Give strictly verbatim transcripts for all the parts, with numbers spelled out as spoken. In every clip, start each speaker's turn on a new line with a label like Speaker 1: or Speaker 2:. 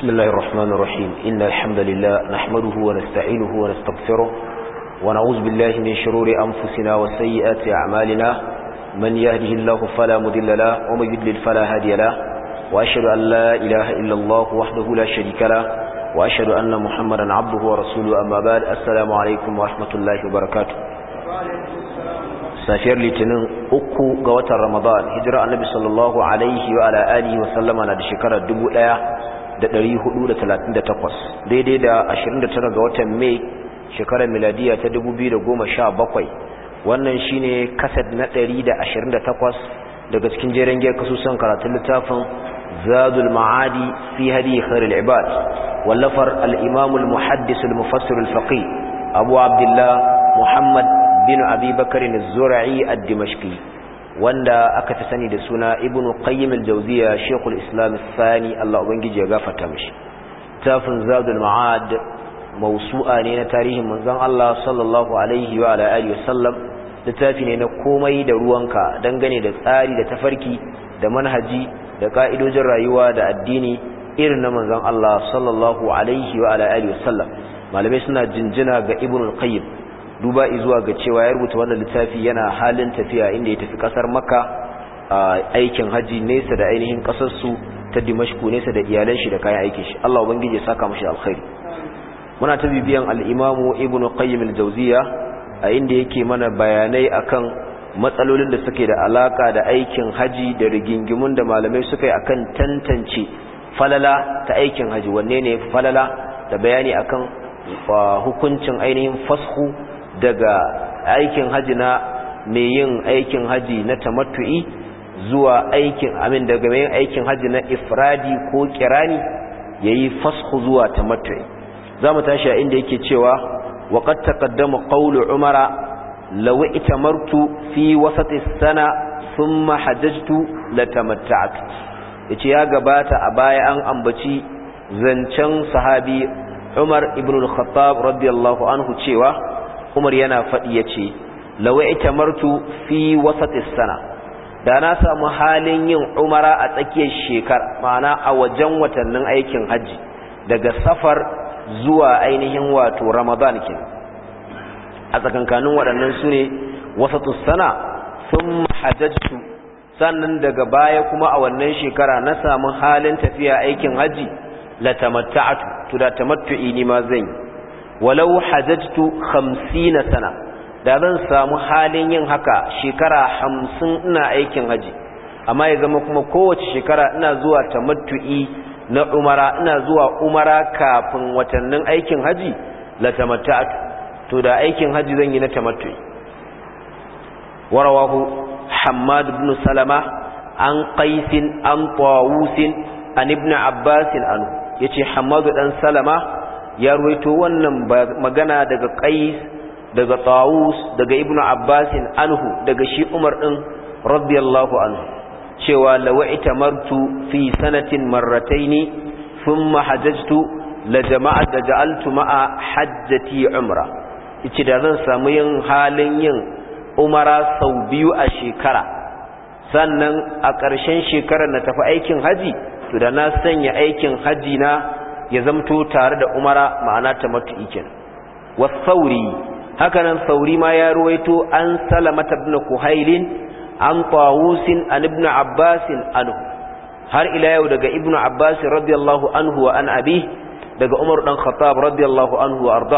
Speaker 1: بسم الله الرحمن الرحيم إن الحمد لله نحمده ونستعينه ونستغفره ونعوذ بالله من شرور أنفسنا وسيئات أعمالنا من يهده الله فلا مضل له ومن يضلل فلا هادي له وأشهد أن لا إله إلا الله وحده لا شريك له وأشهد أن محمدا عبده ورسوله أما بعد السلام عليكم ورحمة الله وبركاته safiyar litinin uku ga watan ramadan hijira annabi sallallahu alaihi wa ala alihi wa sallama na da shekarar dubu ɗaya da ɗari hudu da talatin da takwas daidai da ashirin da tara ga watan mai shekarar miladiya ta dubu biyu da goma sha bakwai wannan shine kasad na ɗari da ashirin da takwas daga cikin jeren giyar kasusan karatun littafin zadul ma'adi fi hadi khairul ibad wallafar al-imam al-muhaddis al-mufassir al-faqih abu abdullah muhammad bin abi bakarin az-zura'i ad-dimashqi wanda aka ta sani da suna ibnu qayyim al-jawziyya shaykhul islam al-thani Allah ubangiji ya gafarta mishi tafin zadul ma'ad mawsu'a ne na tarihin manzon Allah sallallahu alaihi wa ala alihi wasallam littafi ne na komai da ruwanka dangane da tsari da tafarki da manhaji da ka'idojin rayuwa da addini irin na manzon Allah sallallahu alaihi wa ala alihi wasallam malamai suna jinjina ga ibnu qayyim duba zuwa ga cewa ya rubuta wannan littafi yana halin tafiya inda ya tafi kasar makka aikin haji nesa da ainihin kasar su ta dimashku nesa da iyalan shi da kayan aikin shi Allah ubangiji ya saka mashi alkhairi muna ta bibiyan al-imamu ibnu qayyim al-jawziyya a inda yake mana bayanai akan matsalolin da suke da alaka da aikin haji da rigingimun da malamai suka yi akan tantance falala ta aikin haji wanne ne falala da bayani akan hukuncin ainihin fashu daga aikin haji na mai yin aikin haji na tamattu'i zuwa aikin amin daga mai yin aikin haji na ifradi ko kirani yayi fasxu zuwa tamattu'i zamu tashi a inda yake cewa wa qad taqaddama qawlu umara law itamartu fi wasati sana thumma hajjtu latamatta'tu yace ya gabata a baya an ambaci zancen sahabi Umar ibn al-Khattab radiyallahu anhu cewa Umar yana faɗi ya ce, Lawai tamartu fi wasatis sana, da na samu halin yin umara a tsakiyar shekara, ma'ana a wajen watannin aikin hajji, daga safar zuwa ainihin wato Ramadan ke. A tsakankanin waɗannan su ne wasatus sana sun hajjajtu, sannan daga baya kuma a wannan shekara na samu halin tafiya aikin hajji, la tamatta'atu, to da tamattu'i ni ma zan yi. walau hajjatu hamsina sana da zan samu halin yin haka shekara hamsin ina aikin haji amma ya zama kuma kowace shekara ina zuwa tamattu'i na umara ina zuwa umara kafin watannin aikin haji la tamatta'tu to da aikin haji zan yi na tamattu'i warawahu Hammad ibn Salama an Qais an Tawus an ibn Abbas anhu yace Hammad dan Salama ya ruwaito wannan magana daga Qais daga Tawus daga Ibn Abbas anhu daga shi Umar din radiyallahu anhu cewa lawa'ita martu fi sanatin marrataini thumma hajjtu la jama'a da ja'altu ma'a hajjati umra yace da zan samu yin halin yin umara sau biyu a shekara sannan a ƙarshen shekarar na tafi aikin haji to da na sanya aikin haji na ya zamto tare da umara ma'ana tamattu'i kenan was-sauri hakanan sauri ma ya ruwaito an salamata ibn kuhailin an tawusin an ibn abbas anhu har ila yau daga ibn abbas radiyallahu anhu wa an abi daga umar dan khattab radiyallahu anhu wa arda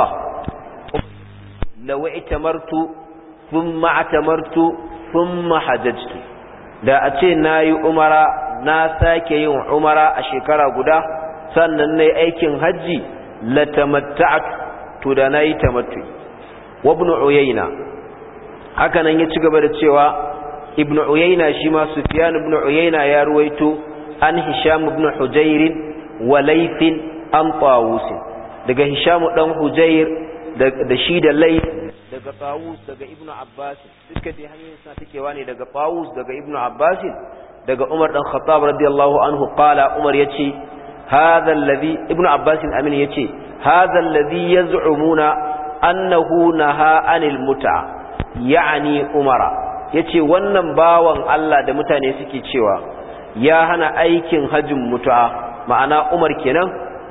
Speaker 1: law itamartu thumma atamartu thumma hajjtu da a ce nayi umara na sake yin umara a shekara guda sannan nayi aikin haji la tamatta'tu to da nayi tamattu wa ibn uyayna haka nan ya ci gaba da cewa ibn uyayna shi ma sufyan ibn uyayna ya ruwaito an hisham ibn hujair wa layth an tawus daga hisham dan hujair da shi da layth daga tawus daga ibn abbas duka dai hanyoyin sa takewa ne daga tawus daga ibn abbas daga umar dan khattab radiyallahu anhu qala umar yace هذا الذي ابن عباس الأمين يتي هذا الذي يزعمون أنه نهى عن المتعة يعني أمرا يتي wannan bawan Allah da mutane suke cewa ya hana aikin hajjin mutu'a ma'ana Umar kenan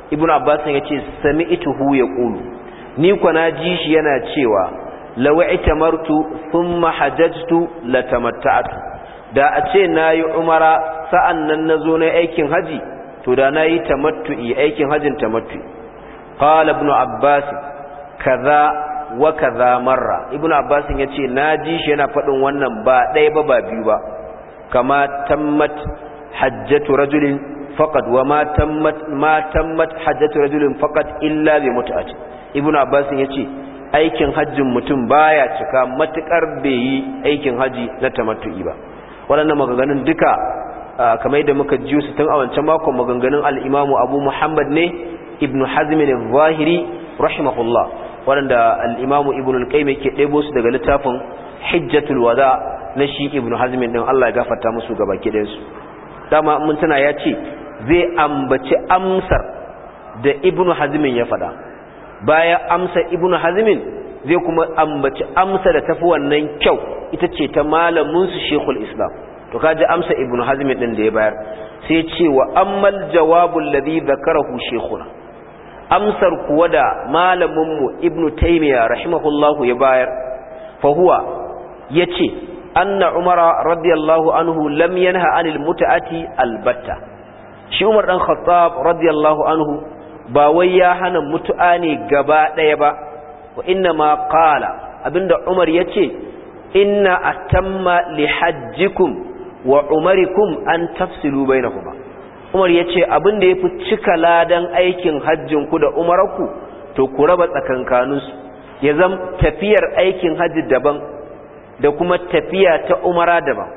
Speaker 1: ibnu abbas yace sami'tuhu yaqulu ni kwana ji shi yana cewa law i'tamartu thumma hajjtu latamatta'tu da a ce nayi umara sa'annan nazo na aikin haji to da nayi tamattu'i aikin hajin tamattu'i qala ibnu abbas kaza wa kaza marra ibnu abbas yace naji shi yana fadin wannan ba dai ba ba biyu ba kama tammat hajjatu rajulin faqad wa ma tammat ma tammat hajjatu rajulin faqad illa bi mut'ati ibnu abbas yace aikin hajjin mutum baya cika matukar bai yi aikin haji na tamattu'i ba waɗannan maganganun duka kamar da muka ji su tun a wancan makon maganganun al-imamu abu muhammad ne ibnu hazm al-zahiri rahimahullah waɗanda al-imamu ibnu al-qayyim yake ɗebo su daga littafin hijjatul wada na shi ibnu hazm din Allah ya gafarta musu gabaki ɗayan su dama mun tana ya ce zai ambaci amsar da ibnu hazm ya faɗa bayan amsa ibnu hazm zai kuma ambaci amsa da tafi wannan kyau ita ce ta malamin su shekul islam to kaji amsa ibnu hazm din da ya bayar sai ce wa ammal jawabul ladhi dhakarahu shekuna amsar kuwa da malamin mu ibnu taymiya rahimahullahu ya bayar fa huwa yace anna umara radiyallahu anhu lam yanha anil mut'ati albatta shi umar dan khattab radiyallahu anhu ba wai ya hana mutu'a ne gaba daya ba wa inna ma qala abinda umar yace inna atamma li hajjikum wa umarikum an tafsilu bainakuma umar yace abinda yafi cika ladan aikin hajjin ku da umarku to ku raba tsakankanunsu ya zam tafiyar aikin haji daban da kuma tafiya ta umara daban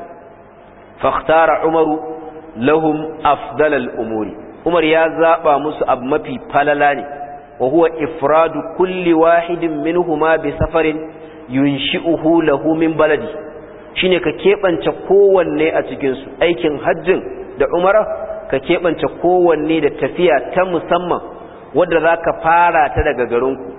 Speaker 1: fakhtara umaru lahum afdalal umuri umar ya zaba musu abu mafi falala ne wa huwa ifradu kulli wahidin minhuma bi safarin yunshi'uhu lahu min baladi shine ka kebance kowanne a cikin su aikin hajjin da umara ka kebance kowanne da tafiya ta musamman wanda zaka fara ta daga garinku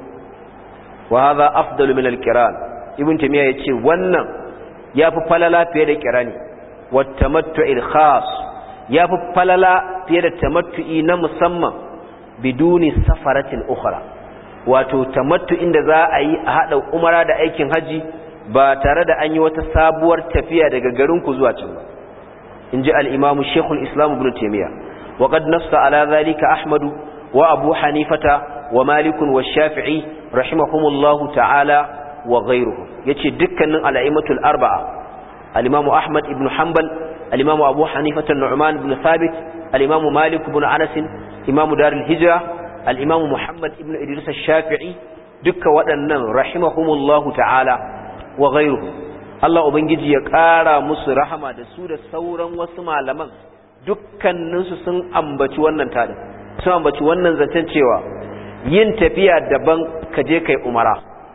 Speaker 1: wa hadha afdalu min al-qiran ibn tamiya yace wannan yafi falala fiye da kirani wa tamattu'il khas yafi falala fiye da tamattu'i na musamman biduni safaratin ukhra wato tamattu inda za a yi a hada umara da aikin haji ba tare da an yi wata sabuwar tafiya daga garin ku zuwa can ba inji al-imam shaykhul islam ibn taymiya wa qad nassa ala dhalika ahmad wa abu hanifata wa malik wa shafi'i rahimahumullahu ta'ala wa ghayruhum yace dukkanin al-a'immatul arba'a al-imam ahmad ibn hanbal al-imam abu hanifata an-nu'man ibn thabit al-imam malik ibn anas imamu darul hijra al-imamu muhammad ibn idris ash-shafi'i dukkan waɗannan rahimahumullahu ta'ala wa ghayruhu Allah ubangiji ya ƙara musu rahama da su da sauran wasu malaman dukkanin su sun ambaci wannan tadin sun ambaci wannan zancen cewa yin tafiya daban ka je kai umara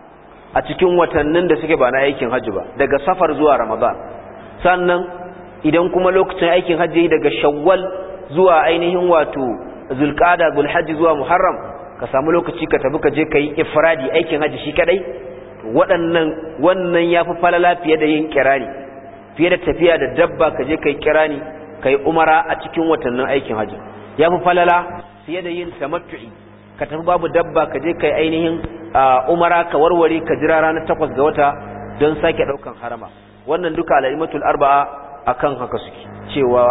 Speaker 1: a cikin watannin da suke ba na aikin hajji ba daga safar zuwa ramadan sannan idan kuma lokacin aikin hajji daga shawwal zuwa ainihin wato zulqa'da zulhajj zuwa muharram ka samu lokaci ka tafi ka je kai ifradi aikin haji shi kadai waɗannan wannan yafi falala fiye da yin kirani fiye da tafiya da dabba ka je kai kirani kai umara a cikin watannin aikin haji yafi falala fiye da yin tamattu'i ka tafi babu dabba ka je kai ainihin umara ka warware ka jira ranar takwas ga wata don sake daukan harama wannan duka al'imatul arba'a akan haka suke cewa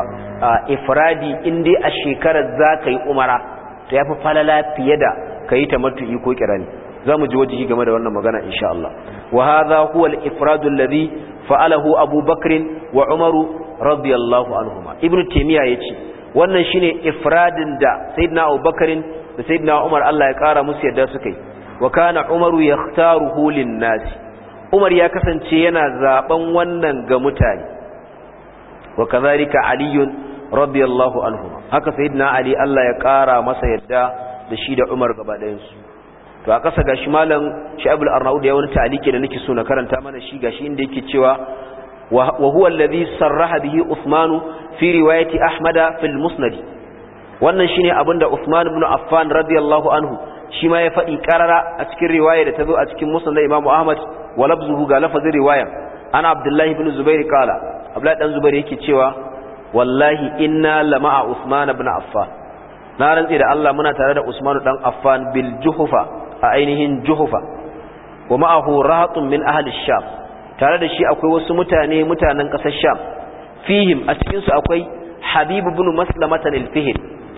Speaker 1: ifradi in dai a shekarar za ka yi umara to ya fi falala fiye da ka yi tamattu'i ko kirani za mu ji wajihi game da wannan magana insha Allah wa hadha huwa al-ifradu alladhi fa'alahu Abu Bakr wa Umar radiyallahu anhuma Ibn Taymiyyah yace wannan shine ifradin da Sayyidina Abu Bakr da Sayyidina Umar Allah ya kara musu yadda suka yi wa kana Umar yakhtaruhu lin-nas Umar ya kasance yana zaben wannan ga mutane wa kadhalika Ali radiyallahu anhuma haka Sayyidina Ali Allah ya kara masa yadda da shi da Umar gaba ɗayan su to a kasa gashi malam Sha'ibul Arnaud ya wani ta'aliki da nake so na karanta mana shi gashi inda yake cewa wa huwa alladhi sarraha bihi Uthman fi riwayati Ahmad fi al-Musnad wannan shine abinda Uthman ibn Affan radiyallahu anhu shi ma ya faɗi karara a cikin riwaya da ta zo a cikin Musnad Imam Ahmad wa lafzuhu ga lafazin riwaya ana Abdullah ibn Zubair kala Abdullah dan Zubair yake cewa wallahi inna lama'a Uthman ibn Affan na rantsi da Allah muna tare da Usman dan Affan bil Juhfa a ainihin Juhfa wa ma'ahu rahatun min ahli Sham tare da shi akwai wasu mutane mutanen kasar Sham fihim a cikin su akwai Habib ibn Maslamah al-Fihl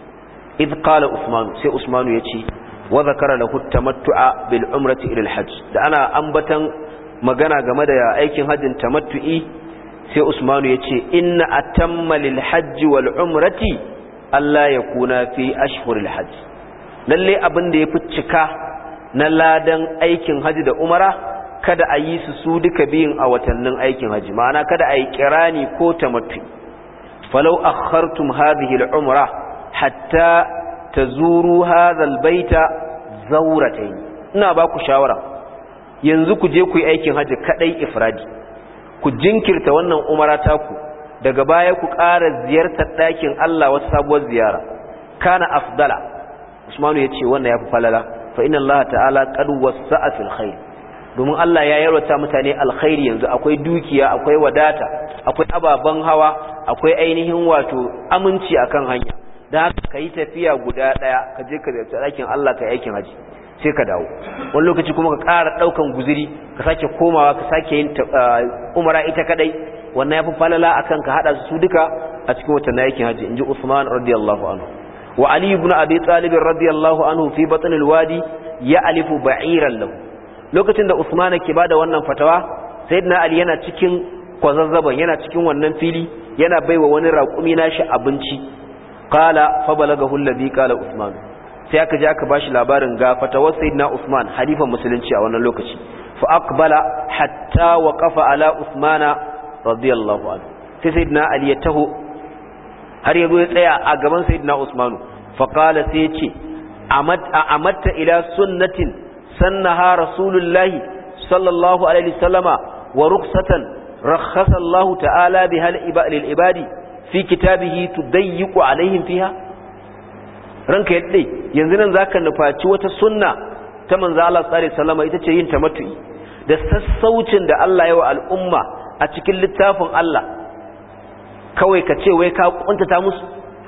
Speaker 1: idh qala Usman sai Usman yace wa zakara lahu tamattu'a bil umrati ila al-hajj da ana ambatan magana game da aikin hajjin tamattu'i sai Usman yace inna atamma lil hajj wal umrati alla yakuna fi ashhuril hajj lalle abin da yafi cika na ladan aikin haji da umara kada a yi su su duka biyun a watannin aikin haji ma'ana kada a yi kirani ko tamattu falau akhartum hadhihi al-umra hatta tazuru hadha al-baita zawratayn ina ba ku shawara yanzu ku je ku yi aikin haji kadai ifradi ku jinkirta wannan umara taku daga baya ku ƙara ziyartar ɗakin Allah wata sabuwar ziyara kana afdala Usmanu yace wannan yafi falala fa inna Allah ta'ala qad wasa'a fil khair domin Allah ya yarwata mutane alkhairi yanzu akwai dukiya akwai wadata akwai ababan hawa akwai ainihin wato aminci akan hanya dan haka kai tafiya guda daya ka je ka ziyarci ɗakin Allah kai aikin haji sai ka dawo wani lokaci kuma ka ƙara daukan guzuri ka sake komawa ka sake yin umara ita kadai wannan yafi falala akan ka hada su duka a cikin watan aikin haji inji Uthman radiyallahu anhu wa Ali ibn Abi Talib radiyallahu anhu fi batn al-wadi ya'lifu ba'iran lahu lokacin da Uthman ke bada wannan fatawa sayyidina Ali yana cikin kwazazzaban yana cikin wannan fili yana baiwa wani raƙumi nashi abinci qala fa balagahu alladhi qala Uthman sai aka je aka bashi labarin ga fatawar sayyidina Uthman halifan musulunci a wannan lokaci fa aqbala hatta waqafa ala Uthmana radiyallahu anhu sai sayyidina Ali ya taho har yazo ya tsaya a gaban sayyidina Usman fa qala sai ya ce amatta ila sunnatin sannaha rasulullah sallallahu alaihi wasallama wa rukhsatan rakhasa Allah ta'ala biha lil ibadi fi kitabihi tudayyiqu alaihim fiha ranka yadde yanzu nan zaka nufaci wata sunna ta manzo Allah sallallahu alaihi wasallama ita ce yin tamattu'i da sassaucin da Allah ya wa al'umma a cikin littafin Allah kawai ka ce wai ka kuntata musu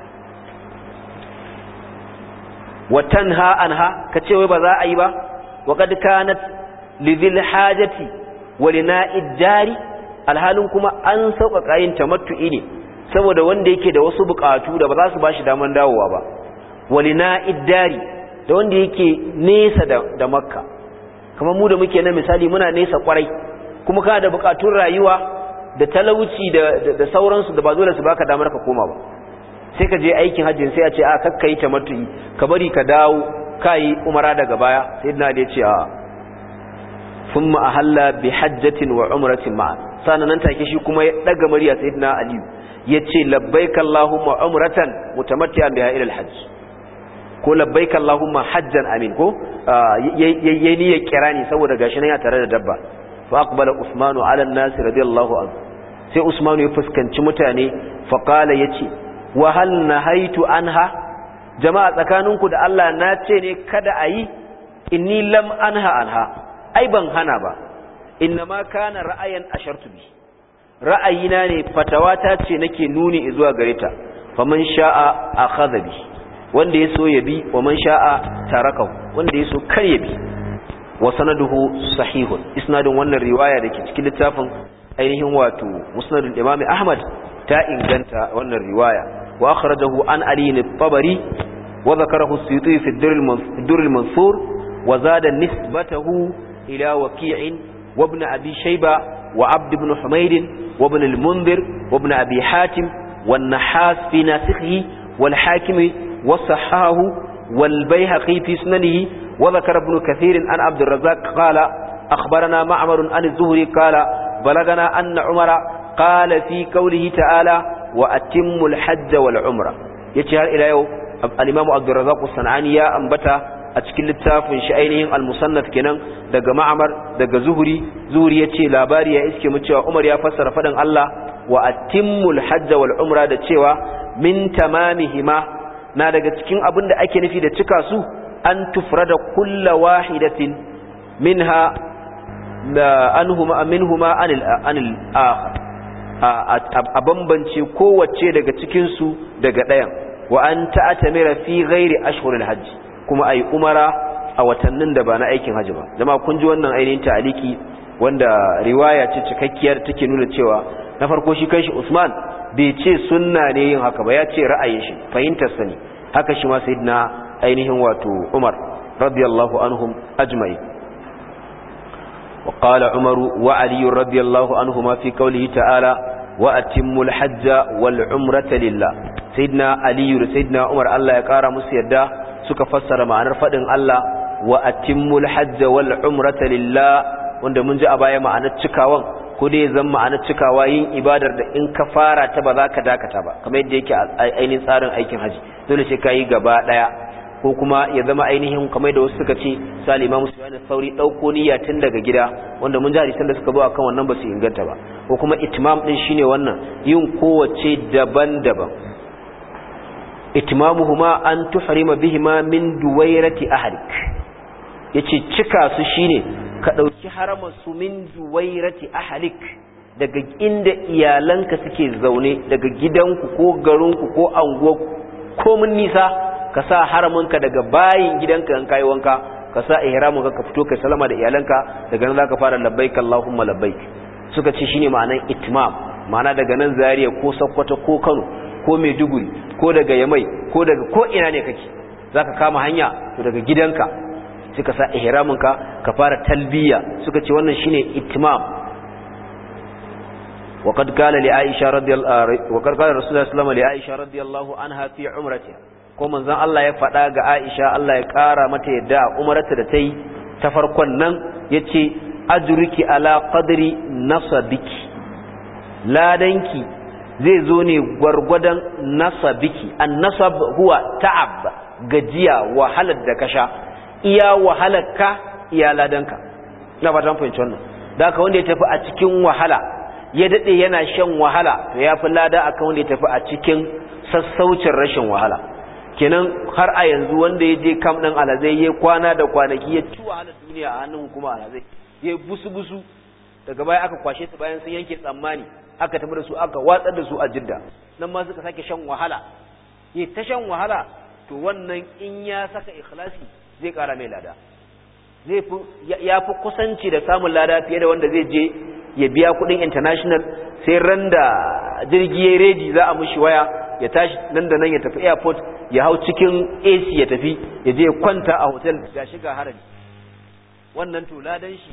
Speaker 1: watan ha anha ka ce wai ba za a yi ba wa qad kanat lidhil hajati wa lina'id jari alhalin kuma an sauƙaƙa yin tamattu'i ne saboda wanda yake da wasu buƙatu da ba za su bashi daman dawowa ba wa lina'id dari da wanda yake nesa da, da makka kamar mu da muke na misali muna nesa kwarai kuma kana da bukatun rayuwa da talauci da da sauransu da ba dole su baka damar ka koma ba sai ka je aikin hajji sai a ce a kakkai tamattu'i ka bari ka dawo kai umara daga baya sayyidina Ali ya ce a thumma ahalla bi hajjatin wa umratin ma'a sanan take shi kuma ya daga murya sayyidina Ali yace labbaik allahumma umratan mutamatti'an biha ila al-hajj ko labbaik allahumma hajjan amin ko yayi niyyar kirani saboda gashi nan ya tare da dabba fa aqbala usmanu ala an-nas radiyallahu anhu sai usmanu ya fuskanci mutane fa qala yace wa hal nahaitu anha jama'a tsakaninku da Allah na ce ne kada ayi inni lam anha anha ai ban hana ba innama kana ra'ayan ashartu bi ra'ayina ne fatawata ce nake nuni zuwa gare ta faman sha'a akhadha bi wanda yaso ya bi wa man sha'a tarakahu wanda yaso kar ya bi wa sanaduhu sahihun isnadun wannan riwaya dake cikin littafin ainihin wato musnadul imam ahmad ta inganta wannan riwaya wa akhrajahu an ali al-tabari wa dhakarahu as-suyuti fi ad-durr al-mansur wa zada nisbatahu ila waqi' wa ibn abi shayba wa abd ibn humayd wa ibn al-munzir wa ibn abi hatim wan-nahas fi nasikhihi wal-hakim wa-sahahu wal-bayhaqi fi sunanihi wa dhakara ibn kathir an abd al-razzaq qala akhbarana ma'mar an az-zuhri qala balagana anna umara qala fi qawlihi ta'ala wa atimmu al-hajj wal-umra yace har ila yau al-imam abd al-razzaq as-sanani ya ambata a cikin littafin shi ainihin al-musannaf kenan daga ma'mar daga zuhri zuhri yace labari ya iske mu cewa umar ya fassara fadan Allah wa atimmu al-hajj wal-umra da cewa min tamamihima na daga cikin abin da ake nufi da cika su an tufrada kullu wahidatin minha anhuma minhuma anil anil akhar a bambance kowace daga cikin su daga ɗayan wa an ta'tamira fi ghairi ashhuril hajj kuma ai umara a watannin da ba na aikin haji ba. Jama'a kun ji wannan ainihin ta'aliki wanda riwaya ce cikakkiyar take nuna cewa na farko shi kanshi Usman bai ce sunna ne yin haka ba, ya ce ra'ayin shi, fahimtar sa ne. Haka shi ma sayyidina ainihin wato Umar radiyallahu anhum ajma'i. wa qala Umar wa Ali radiyallahu anhuma fi qawlihi ta'ala wa atimmul hajja wal umrata lillah. Sayyidina Ali da sayyidina Umar Allah ya kara musu yadda suka fassara ma'anar fadin Allah wa atimmul hajja wal umrata lillah, wanda mun ji a baya ma'anar cikawan ko dai zan ma'anar cikawa yin ibadar da in ka fara ta ba za ka dakata ba kamar yadda yake ainihin tsarin aikin haji, dole sai ka yi gaba daya, ko kuma ya zama ainihin kamar da wasu suka ce misali Imam Sufyan al-Thawri dauko niyya tun daga gida, wanda mun ji hadisan da suka zo akan wannan ba su inganta ba, ko kuma itmam din shine wannan yin kowace daban-daban. Itmamuhuma an tuhrima bihima min duwairati ahlik, yace cika su shine ka dauki haraman su min duwairati ahlik, daga inda iyalanka suke zaune, daga gidanku ko garinku ko anguwarku ko mun nisa, ka sa haramanka daga bayin gidanka in kai wanka, ka sa ihraminka ka fito kai salama da iyalanka, daga nan zaka fara labbaik Allahumma labbaik. Suka ce shine ma'anar itmam, ma'ana daga nan Zaria ko Sokoto ko Kano ko Maiduguri ko daga Yamai ko daga ko ina ne kake zaka kama hanya to daga gidanka sai ka sa ihraminka ka fara talbiya. Suka ce wannan shine itmam. wa qad qala li Aisha radiyallahu wa qad qala Rasulullah sallallahu alaihi wa Aisha radiyallahu anha fi umratiha, ko manzon Allah ya faɗa ga Aisha Allah ya ƙara mata yadda umarta da tayi ta farkon nan yace ajruki ala qadri nasabiki, ladanki zai zo ne gwargwadon nasabiki. an-nasab huwa ta'ab, gajiya, wahalar da kasha, iya wahalarka iya ladanka. ina fatan fahimci wannan. da haka wanda ya tafi a cikin wahala ya dade yana shan wahala to yafi lada akan wanda ya tafi a cikin sassaucin rashin wahala. kenan har a yanzu wanda ya je kam din alazai ya kwana da kwanaki ya ci wahalar duniya a hannun hukuma alazai, ya busu busu, daga baya aka kwashe su bayan sun yanke tsammani, aka tafi da su aka watsar da su a Jidda, nan ma suka sake shan wahala. ya ta shan wahala, to wannan in ya saka ikhlasi zai kara mai lada, zai fi ya fi kusanci da samun lada fiye da wanda zai je ya biya kudin international, sai randa jirgi ya ready za a mushi waya ya tashi nan da nan ya tafi airport, ya hau cikin A C ya tafi, ya je kwanta a hotel ga shiga harami. wannan to ladan shi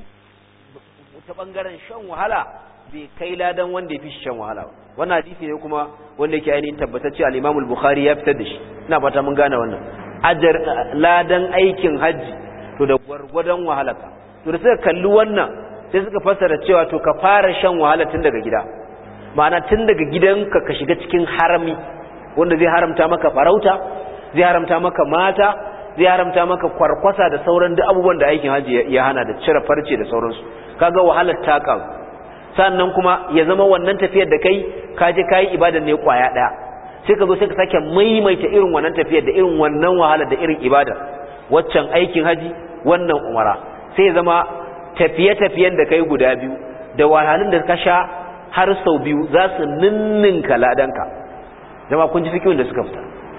Speaker 1: ta bangaren shan wahala bai kai ladan wanda ya fi shan wahala ba. wannan hadisi ne kuma wanda yake ainihin tabbatacce al-Imam al-Bukhari ya fitar da shi. ina fata mun gane wannan. ajar ladan aikin haji to da gwargwadon wahalaka, to da suka kalli wannan sai suka fassara cewa to ka fara shan wahala tun daga gida, ma'ana tun daga gidanka ka shiga cikin harami wanda zai haramta maka farauta, zai haramta maka mata, zai haramta maka kwarkwasa da sauran duk abubuwan da aikin haji ya hana, da cire farce da sauransu. kaga wahalar ta kawo. sannan kuma ya zama wannan tafiyar da kai ka je kai ibada ne kwaya daya, sai ka zo sai ka sake maimaita irin wannan tafiyar da irin wannan wahalar da irin ibada, waccan aikin haji wannan umara, sai ya zama tafiye-tafiyen da kai guda biyu da wahalhalun da ka sha har sau biyu za su ninninka ladanka. jama'a kun ji fikihin da suka fita.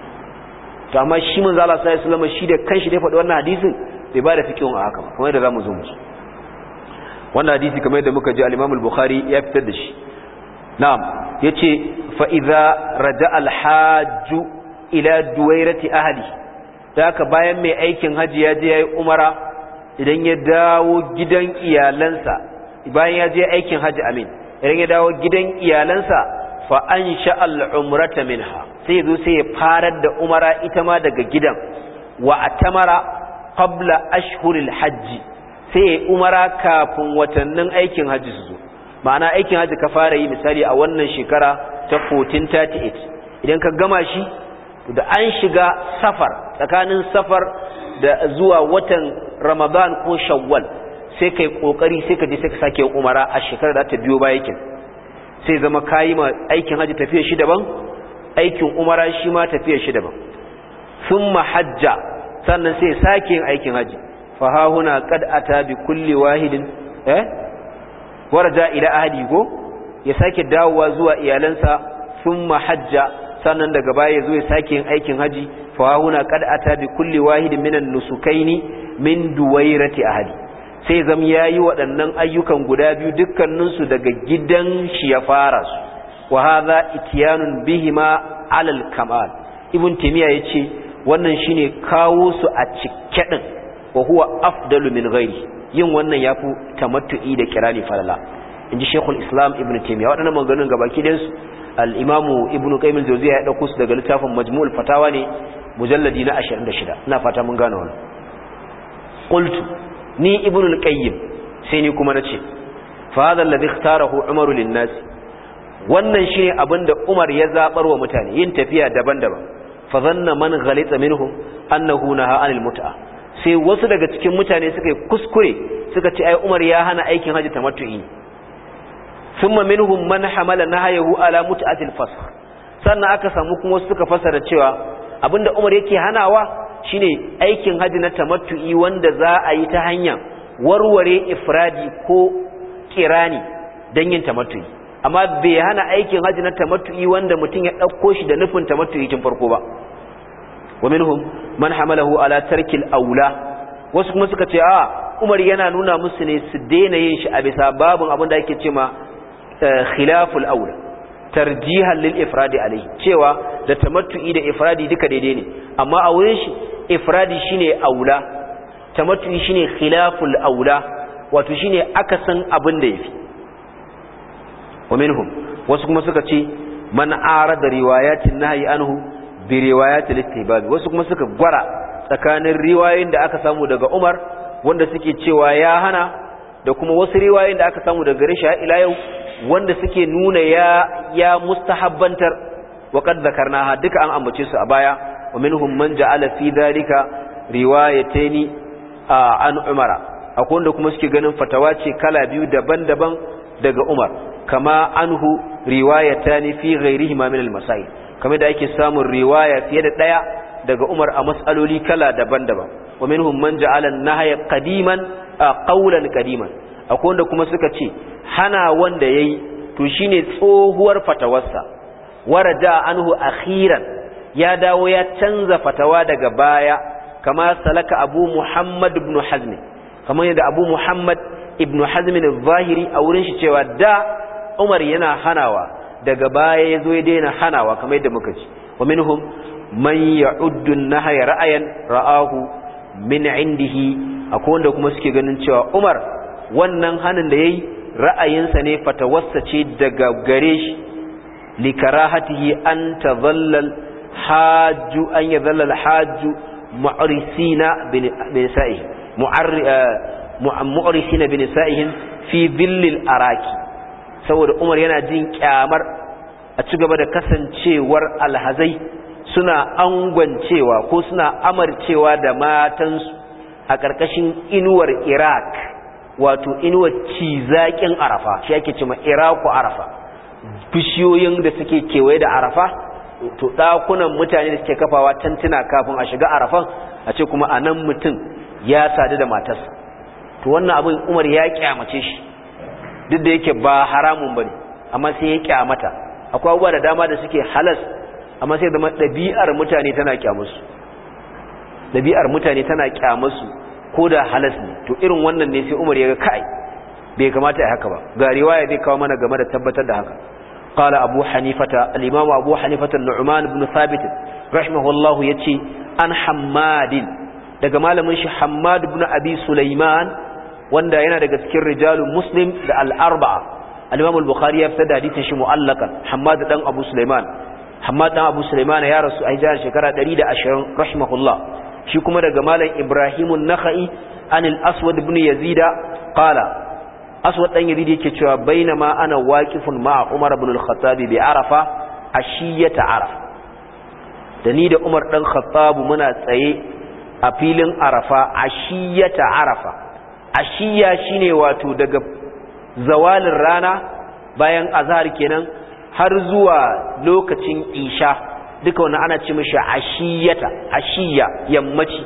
Speaker 1: to amma shi manzo Allah sallallahu alaihi wasallam shi da kanshi da faɗi wannan hadisin bai ba da fikihin a haka ba, kuma yadda zamu zo mu ci wannan hadisi kamar yadda muka ji al-Imam al-Bukhari ya fitar da shi. na'am, yace fa idza raja al-hajj ila duwairati ahli, haka bayan mai aikin haji ya je yayi umara, idan ya dawo gidan iyalansa, bayan ya je aikin haji amin idan ya dawo gidan iyalansa fa ansha al-umrata minha, sai zo sai ya farar da umara ita ma daga gidan. wa atamara qabla ashhuril hajji, sai umara kafin watannin aikin haji su zo. ma'ana aikin haji ka fara yi misali a wannan shekara ta fourteen thirty-eight, idan ka gama shi da an shiga safar, tsakanin safar da zuwa watan Ramadan ko Shawwal, sai kai kokari sai ka je sai ka sake umara a shekarar da ta biyo baya kin, sai zama kayi ma aikin haji tafiyar shi daban, aikin umara shi ma tafiyar shi daban. thumma hajja, sannan sai sake yin aikin haji. fa ha huna qad ata bi kulli wahidin eh warja ila ahli go, ya sake dawowa zuwa iyalansa. thumma hajja, sannan daga baya yazo ya sake yin aikin haji fa huna qad ata bi kulli wahidin minan nusukaini min duwairati ahli sai zam yayi waɗannan ayyukan guda biyu dukkanin su daga gidan shi ya fara su wa hadha ityanun bihima alal kamal ibn taymiya yace wannan shine kawo su a cike din wa huwa afdalu min ghairi yin wannan yafi tamattu'i da kirani falala inji shaykhul islam ibn taymiya wadannan maganganun gabaki da su al-imamu ibn qayyim al-jawziyya ya dauko su daga littafin majmu'ul fatawa ne mujalladi na ashirin da shida ina fata mun gane wannan qultu ni ibn al-qayyim sai ni kuma nace fa hadha alladhi ikhtarahu umaru lin-nas wannan shine abinda umar ya zabar wa mutane yin tafiya daban-daban fa dhanna man ghalita minhum annahu naha anil mut'a sai wasu daga cikin mutane suka yi kuskure suka ce ai umar ya hana aikin haji tamattu'i thumma minhum man hamala nahayahu ala mut'atil fasl sannan aka samu kuma wasu suka fasara cewa abinda umar yake hanawa shine aikin haji na tamattu'i wanda za a yi ta hanya warware ifradi ko kirani dan yin tamattu'i amma bai hana aikin haji na tamattu'i wanda mutum ya dauko shi da nufin tamattu'i tun farko ba wa minhum man hamalahu ala tarkil aula wasu kuma suka ce a umar yana nuna musu ne su daina yin shi a bisa babun abin da yake cewa khilaful aula tarjihan lil ifradi alayhi cewa da tamattu'i da ifradi duka daidai ne amma a wurin shi ifradi shine aula tamattu'i shine khilaful aula wato shine akasin abin da yafi wa minhum wasu kuma suka ce man arada riwayatin nahyi anhu bi riwayatil istihbab wasu kuma suka gwara tsakanin riwayoyin da aka samu daga Umar wanda suke cewa ya hana da kuma wasu riwayoyin da aka samu daga gare shi ila yau wanda suke nuna ya ya mustahabbantar wa qad zakarnaha duka an ambace su a baya wa minhum man ja'ala fi dhalika riwayataini an Umara akwai wanda kuma suke ganin fatawa ce kala biyu daban-daban daga Umar kama anhu riwayatani fi ghairihima min al-masail kamar da ake samun riwaya fiye da daya daga Umar a mas'aloli kala daban-daban wa minhum man ja'ala an-nahya qadiman qawlan qadiman akwai wanda kuma suka ce hana wanda yayi to shine tsohuwar fatawarsa waraja anhu akhiran ya dawo ya canza fatawa daga baya kama salaka Abu Muhammad ibn Hazm kamar yadda Abu Muhammad ibn Hazm al-Zahiri a wurin shi cewa da Umar yana hanawa daga baya yazo ya daina hanawa kamar yadda muka ci wa minhum man ya'uddu an-nahya ra'ayan ra'ahu min indihi akwai wanda kuma suke ganin cewa Umar wannan hanin da yayi ra'ayinsa ne fatawassa ce daga gare shi likarahatihi an tadhallal hajju an yadhallal hajju mu'risina bin sa'i mu'risina bin sa'ihim fi dhillil araki saboda Umar yana jin kyamar a ci gaba da kasancewar alhazai suna angwancewa ko suna amarcewa da matansu a ƙarƙashin inuwar Iraq wato inuwar cizaƙin Arafa shi ake cewa Iraku Arafa bishiyoyin da suke kewaye da Arafa to ɗakunan mutane da suke kafawa tantuna kafin a shiga Arafan a ce kuma anan mutum ya sadu da matarsa to wannan abin Umar ya kyamace shi duk da yake ba haramun bane amma sai ya kyamata akwai abubuwa da dama da suke halas amma sai da ɗabi'ar mutane tana kyamusu ɗabi'ar mutane tana kyamusu ko da halas ne to irin wannan ne sai Umar ya ga kai bai kamata ya haka ba ga riwaya zai kawo mana game da tabbatar da haka qala abu hanifata al-imam abu hanifata an-nu'man ibn thabit rahimahullahu yace an hammadin daga malamin shi hammad ibn abi sulaiman wanda yana daga cikin rijalul muslim da al-arba'a al-imam al-bukhari ya fitar da hadisin shi mu'allakan hammad dan abu sulaiman hammad dan abu sulaiman ya rasu a hijirar shekara ɗari da ashirin rahimahullah shi kuma daga malam Ibrahim an-Nakhai anil Aswad ibn Yazid qala Aswad dan Yazid yake cewa bainama ana waqifun ma Umar ibn al-Khattab bi Arafa ashiyata Arafa da ni da Umar dan Khattab muna tsaye a filin Arafa ashiyata Arafa ashiya shine wato daga zawalin rana bayan azhar kenan har zuwa lokacin isha duka wannan ana ce mishi ashiyata ashiya yammaci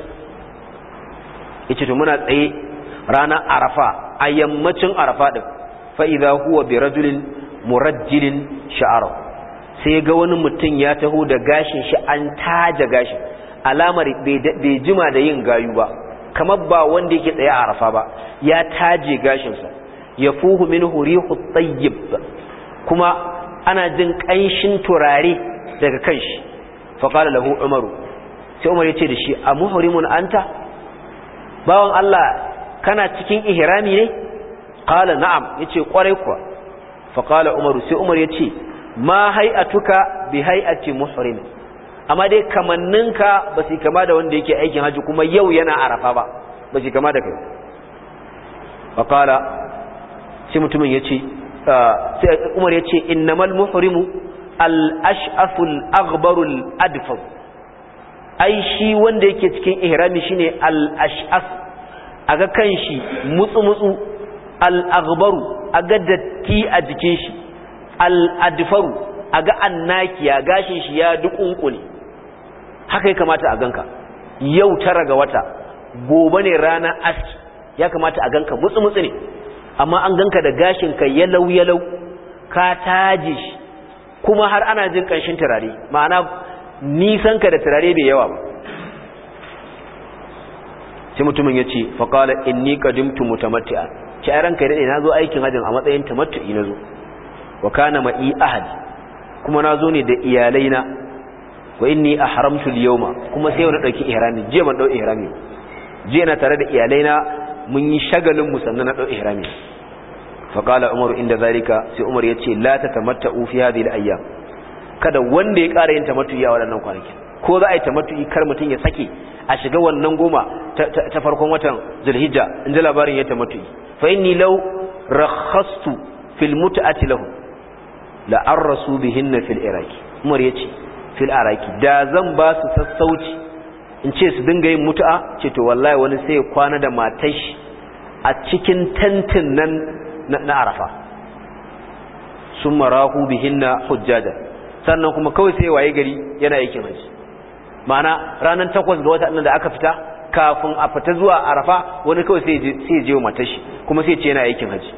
Speaker 1: yace to muna tsaye ranar arafa a yammacin arafa din fa idza huwa bi rajulin murajjilin sha'ara sai ga wani mutum ya taho da gashin shi an taja gashin, alamar bai jima da yin gayu ba, kamar ba wanda yake tsaye a Arafa ba, ya taje gashinsa, ya fuhu min hurihu tsayyib, kuma ana jin ƙanshin turare daga kanshi. faƙala lahu umaru, sai Umar ya ce da shi, a muhrimun anta, bawan Allah kana cikin ihrami ne? Qala na'am, yace kwarai kuwa. Faqala Umaru, sai Umar yace ma hay'atuka bi hay'ati muhrim, amma dai kamanninka ba su kama da wanda yake aikin haji kuma yau yana Arafa ba, ba su kama da kai. Faqala, sai mutumin yace sai Umar yace innamal muhrimu al-ash'afu al-aghbaru al-adfa, ai shi wanda yake cikin ihrami shine al-ash'af, aga kanshi mutsu mutsu, al-aghbaru aga datti a jikin shi, al-adfaru aga annakiya gashin shi ya dukunkune. Haka ya kamata a ganka yau tara ga wata, gobe ne ranar aski, ya kamata a ganka mutsu mutsu ne, amma an ganka da gashin ka yalau yalau, ka taje shi, kuma har ana jin kanshin turare, ma'ana nisan ka da turare bai yawa ba. sai mutumin ya ce faƙala inni qadimtu mutamatti'a, ci a ranka daɗe na zo aikin hajjin a matsayin tamattu'i na zo, wa kana ma'i ahad, kuma na zo ne da iyalaina, wa inni ahramtu al-yawma, kuma sai wani ɗauki ihrami, jiya man ɗau ihrami, jiya na tare da iyalaina mun yi shagalin mu sannan na ɗau ihrami. faƙala umaru inda zalika, sai umar ya ce la tatamatta'u fi hadhihi al-ayyam, kada wanda ya ƙara yin tamattu'i a waɗannan kwanakin, ko za a yi tamattu'i kar mutum ya sake a shiga wannan goma ta farkon watan Zulhijja, in ji labarin ya tamattu'i. fa inni law rakhastu fil mut'ati lahu la arrasu bihinna fil iraki, umar yace fil iraki, da zan ba su sassauci in ce su dinga yin mutu'a, ce to wallahi wani sai ya kwana da matar shi a cikin tantin nan na Arafa, summa rahu bihinna hujjaja, sannan kuma kawai sai waye gari yana aikin haji. ma'ana ranar takwas ga wata nan da aka fita, kafin a fita zuwa Arafa wani kawai sai ya je wa matar shi kuma sai ya ce yana aikin haji.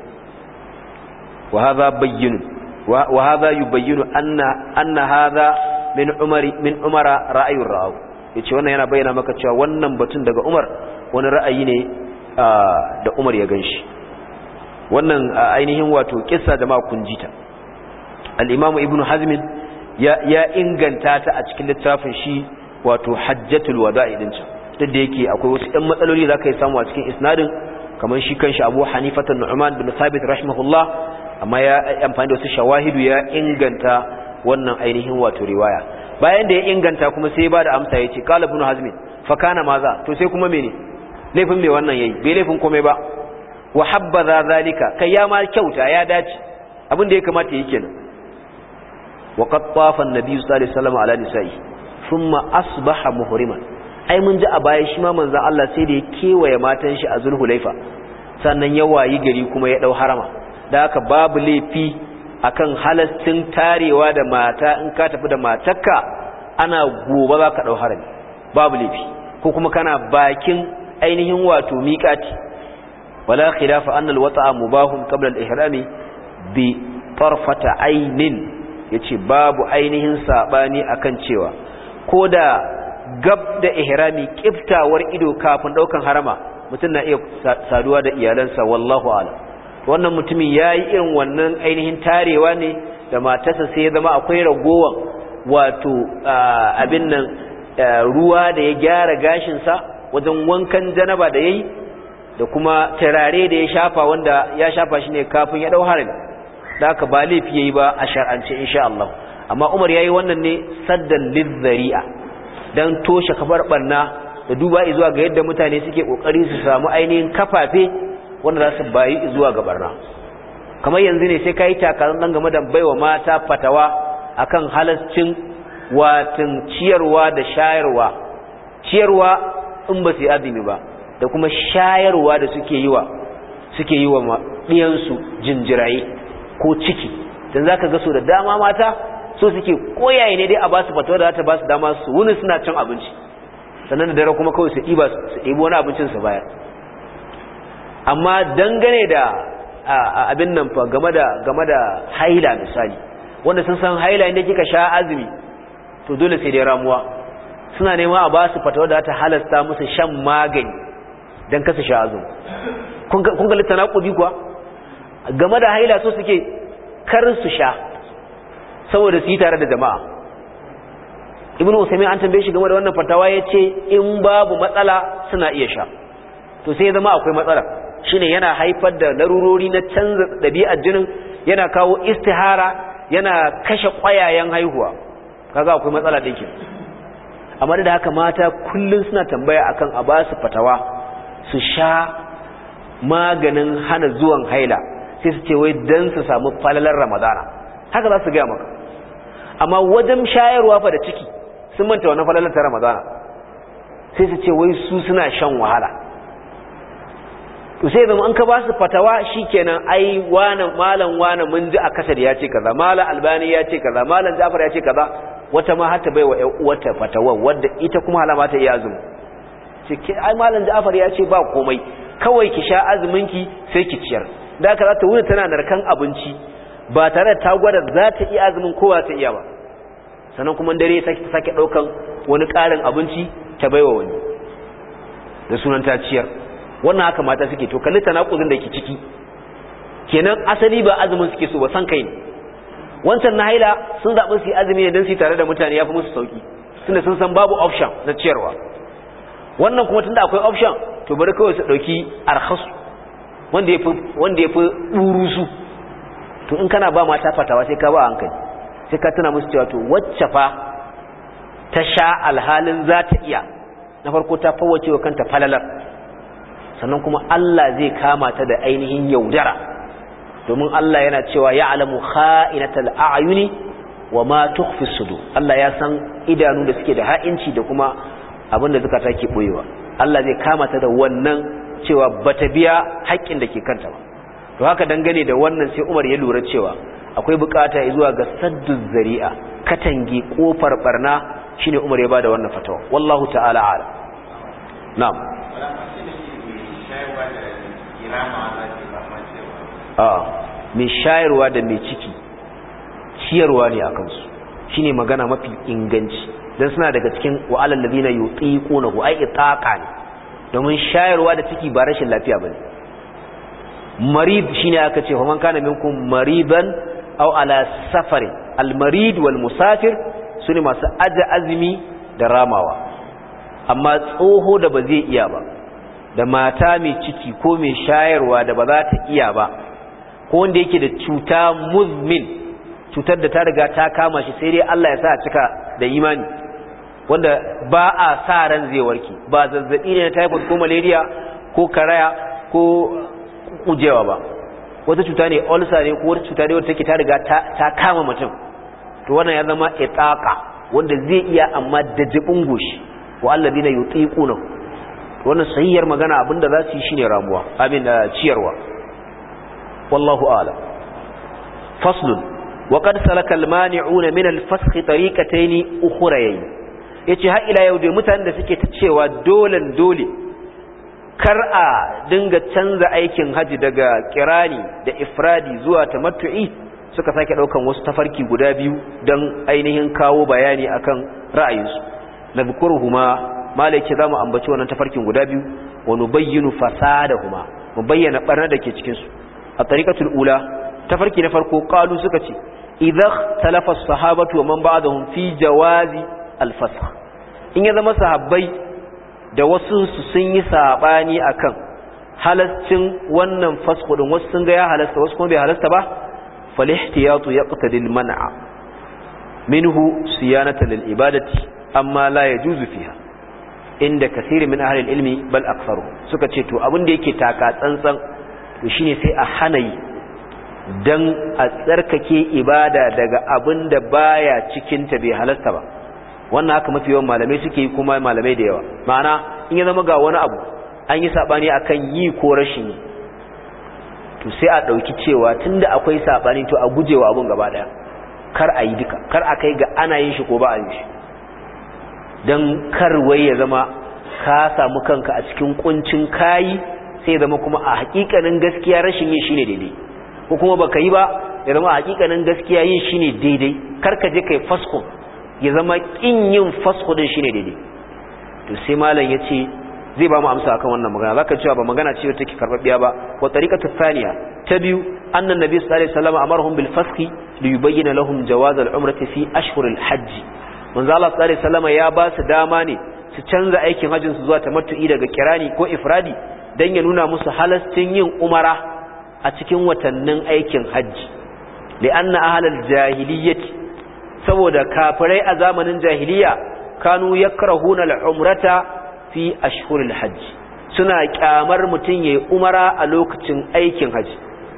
Speaker 1: wa hadha bayyin wa hadha yubayyinu anna anna hadha min umari min umara ra'ayur ra'u, yace wannan yana bayyana maka cewa wannan batun daga Umar wani ra'ayi ne da Umar ya ganshi. wannan ainihin wato kissa da ma kunjita al-Imam Ibn Hazm ya ya inganta ta a cikin littafin shi wato Hajjatul Wada'i din can, duk da yake akwai wasu ɗan matsaloli da kai samu a cikin isnadin, kamar shi kanshi Abu Hanifa an-Nu'man bin Thabit rahimahullah, amma ya amfani da wasu shawahidu ya inganta wannan ainihin wato riwaya. bayan da ya inganta kuma sai ya bada amsa yace qala Ibn Hazm fa kana maza, to sai kuma mene laifin me wannan yayi? bai laifin komai ba. wa habbaza zalika, kai ya ma kyauta, ya dace, abin da ya kamata yake kenan. wa qad tafa an-nabi sallallahu alaihi wasallam ala nisa'i thumma asbaha muhriman, ai mun ji a baya shi ma manzon Allah sai da ya kewaye matan shi a Zulhulaifa, sannan ya wayi gari kuma ya dau harama. da haka babu laifi akan halastin tarewa da mata, in ka tafi da matarka ana gobe za ka dau harami, babu laifi, ko kuma kana bakin ainihin wato miƙati. wala khilafa anna al-wata'a mubahun qabla al-ihrami bi tarfata aynin, yace babu ainihin sabani akan cewa koda gab da ihrami kiftawar ido kafin daukan harama mutum na iya saduwa da iyalansa, wallahu a'lam. wannan mutumin yayi irin wannan ainihin tarewa ne da matarsa, sai ya zama akwai ragowan wato abin nan ruwa da ya gyara gashin sa wajen wankan janaba da yayi, da kuma turare da ya shafa wanda ya shafa shi ne kafin ya dau harami. da haka ba laifi yayi ba a shar'ance insha Allah. amma Umar yayi wannan ne saddan lizzari'a, dan toshe kafar barna da duba zuwa ga yadda mutane suke kokari su samu ainihin kafafe wanda za su bayi zuwa ga barna. kamar yanzu ne sai kai takarar dan game da baiwa mata fatawa akan halascin watin ciyarwa da shayarwa, ciyarwa in ba su azumi ba, da kuma shayarwa da suke yi wa suke yi wa diyansu jinjiraye ko ciki. dan zaka ga so da dama mata so suke koyaye ne dai a basu fatawa da za ta basu dama su wuni suna cin abinci, sannan da dare kuma kawai su ɗiba su ɗibi wani abincin su bayar. amma dangane da abin nan fa game da game da haila misali, wanda sun san haila inda kika sha azumi to dole sai dai ramuwa suna nema a ba su fatawa da ta halasta musu shan magani dan kasa sha azumi kun ga kun ga litanaqubi kuwa game da haila so suke kar su sha saboda su yi tare da jama'a. Ibn Usaymin an tambaye shi game da wannan fatawa yace in babu matsala suna iya sha to sai ya zama akwai matsala shine yana haifar da larurori na canza dabi'ar jinin, yana kawo istihara, yana kashe ƙwayayen haihuwa, kaga akwai matsala din ki. Amma da haka mata kullun suna tambaya akan a ba su fatawa su sha maganin hana zuwan haila sai su ce wai dan su samu falalar Ramadana, haka za su ga maka. Amma wajen shayarwa fa da ciki sun manta wannan falalar ta Ramadana sai su ce wai su suna shan wahala. To sai zama an ka ba su fatawa shikenan ai wannan malam wannan mun ji a kasar ya ce kaza, malam Albani ya ce kaza, malam Ja'far ya ce kaza, wata ma har ta baiwa ƴan uwarta fatawa wadda ita kuma halama ta iya azumi. Ce ke ai malam Ja'far ya ce ba komai, kawai ki sha azumin ki sai ki ciyar. Da haka za ta wuni tana narkan abinci ba tare da ta gwada za ta iya azumin ko ba ta iya ba. Sannan kuma dare ta sake daukan wani ƙarin abinci ta baiwa wani da sunan ta ciyar. Wannan haka mata suke, to kalli tanakuzin da ke ciki. Kenan asali ba azumin suke so ba, san kai ne. Wancan na haila sun zaɓi su yi azumi ne don su yi tare da mutane ya fi musu sauki tunda sun san babu option na ciyarwa. Wannan kuma tunda akwai option to bari kawai su ɗauki arhasu wanda ya fi wanda ya fi ɗurusu. To in kana ba mata fatawa sai ka ba hankali, sai ka tuna musu cewa to wacce fa ta sha alhalin za ta iya, na farko ta fawace wa kanta falalar, sannan kuma Allah zai kama ta da ainihin yaudara, domin Allah yana cewa ya'lamu kha'inatal a'yuni wa ma tukhfi sudur. Allah ya san idanu da suke da ha'inci da kuma abinda zakata ke boyewa. Allah zai kama ta da wannan cewa bata biya haƙƙin da ke kanta ba. To haka dangane da wannan sai Umar ya lura cewa akwai bukata zuwa ga saddu zari'a, katange kofar barna, shine Umar ya bada wannan fatawa. Wallahu ta'ala a'lam. Na'am. a mai shayarwa da mai ciki ciyarwa ne a kansu shine magana mafi inganci dan suna daga cikin wa'alal ladina yutiqunahu ai itaqa ne, domin shayarwa da ciki ba rashin lafiya bane. marid shine aka ce fa man kana minkum mariban aw ala safari, al marid wal musafir sune masu aja azumi da ramawa. Amma tsoho da ba zai iya ba, da mata mai ciki ko mai shayarwa da ba za ta iya ba, ko wanda yake da cuta muzmin, cutar da ta riga ta kama shi sai dai Allah ya sa a cika da imani, wanda ba a sa ran zai warke, ba zazzabi ne na typhoid ko malaria ko karaya ko kujewa ba, wata cuta ne ulcer ne ko wata cuta ne wanda take ta riga ta kama mutum, to wannan ya zama itaqa wanda zai iya amma da jibin goshi, wa alladina yutiquna. Wannan sahihiyar magana abinda za su yi shine ramuwa, amin da ciyarwa. wallahu a'lam. faslun wa qad salaka al-mani'una min al-fasakh tariqatayn ukhrayn. yace har ila yau dai mutanen da suke ta cewa dolen dole kar a dinga canza aikin haji daga kirani da ifradi zuwa tamattu'i suka sake daukan wasu tafarki guda biyu dan ainihin kawo bayani akan ra'ayinsu. nadhkuruhuma malaki zamu ambaci wannan tafarkin guda biyu wa nubayyinu fasadahuma, mu bayyana barna dake cikin su. a tariqatul ula tafarki na farko qalu suka ce idza talafa as-sahabatu wa man ba'dahum fi jawazi al-fasakh, in ya zama sahabbai da wasu su sun yi sabani akan halascin wannan fasakh din, wasu sun ga ya halasta wasu kuma bai halasta ba, fal-ihtiyatu yaqtadi al-man'a minhu siyanatan lil-ibadati amma la yajuzu fiha inda kaseer min ahli al-ilmi bal aktharu. suka ce to abin da yake taka tsantsan to shine sai a hana yi dan a tsarkake ibada daga abin da baya cikin ta bai halasta ba. wannan haka mafi yawan malamai suke yi, kuma malamai da yawa. ma'ana in ya zama ga wani abu an yi sabani akan yi ko rashin yi, to sai a dauki cewa tunda akwai sabani to a gujewa abun gaba daya, kar a yi duka, kar a kai ga ana yin shi ko ba a yin shi, dan kar wai ya zama ka samu kanka a cikin kuncin kayi sai zama kuma a hakikanin gaskiya rashin yin shine daidai, ko kuma baka yi ba ya zama hakikanin gaskiya yin shine daidai, karka je kai fasko ya zama kin yin fasko din shine daidai. to sai malam yace zai ba mu amsa akan wannan magana, zaka cewa ba magana ce take karbabbiya ba. wa tariqatu thaniya, ta biyu, annan nabi sallallahu alaihi wasallam amarhum bil fasqi li yubayyana lahum jawaz al umrati fi ashhur al hajj. manzo Allah sallallahu alaihi wasallam ya ba su dama ne su canza aikin hajjin su zuwa tamattu'i daga kirani ko ifradi dan ya nuna musu halastin yin umara a cikin watannin aikin hajji. li'anna ahlal jahiliyyati, saboda kafirai a zamanin jahiliya kanu yakrahuna al umrata fi ashhuril hajj, suna kyamar mutun yayi umara a lokacin aikin haji.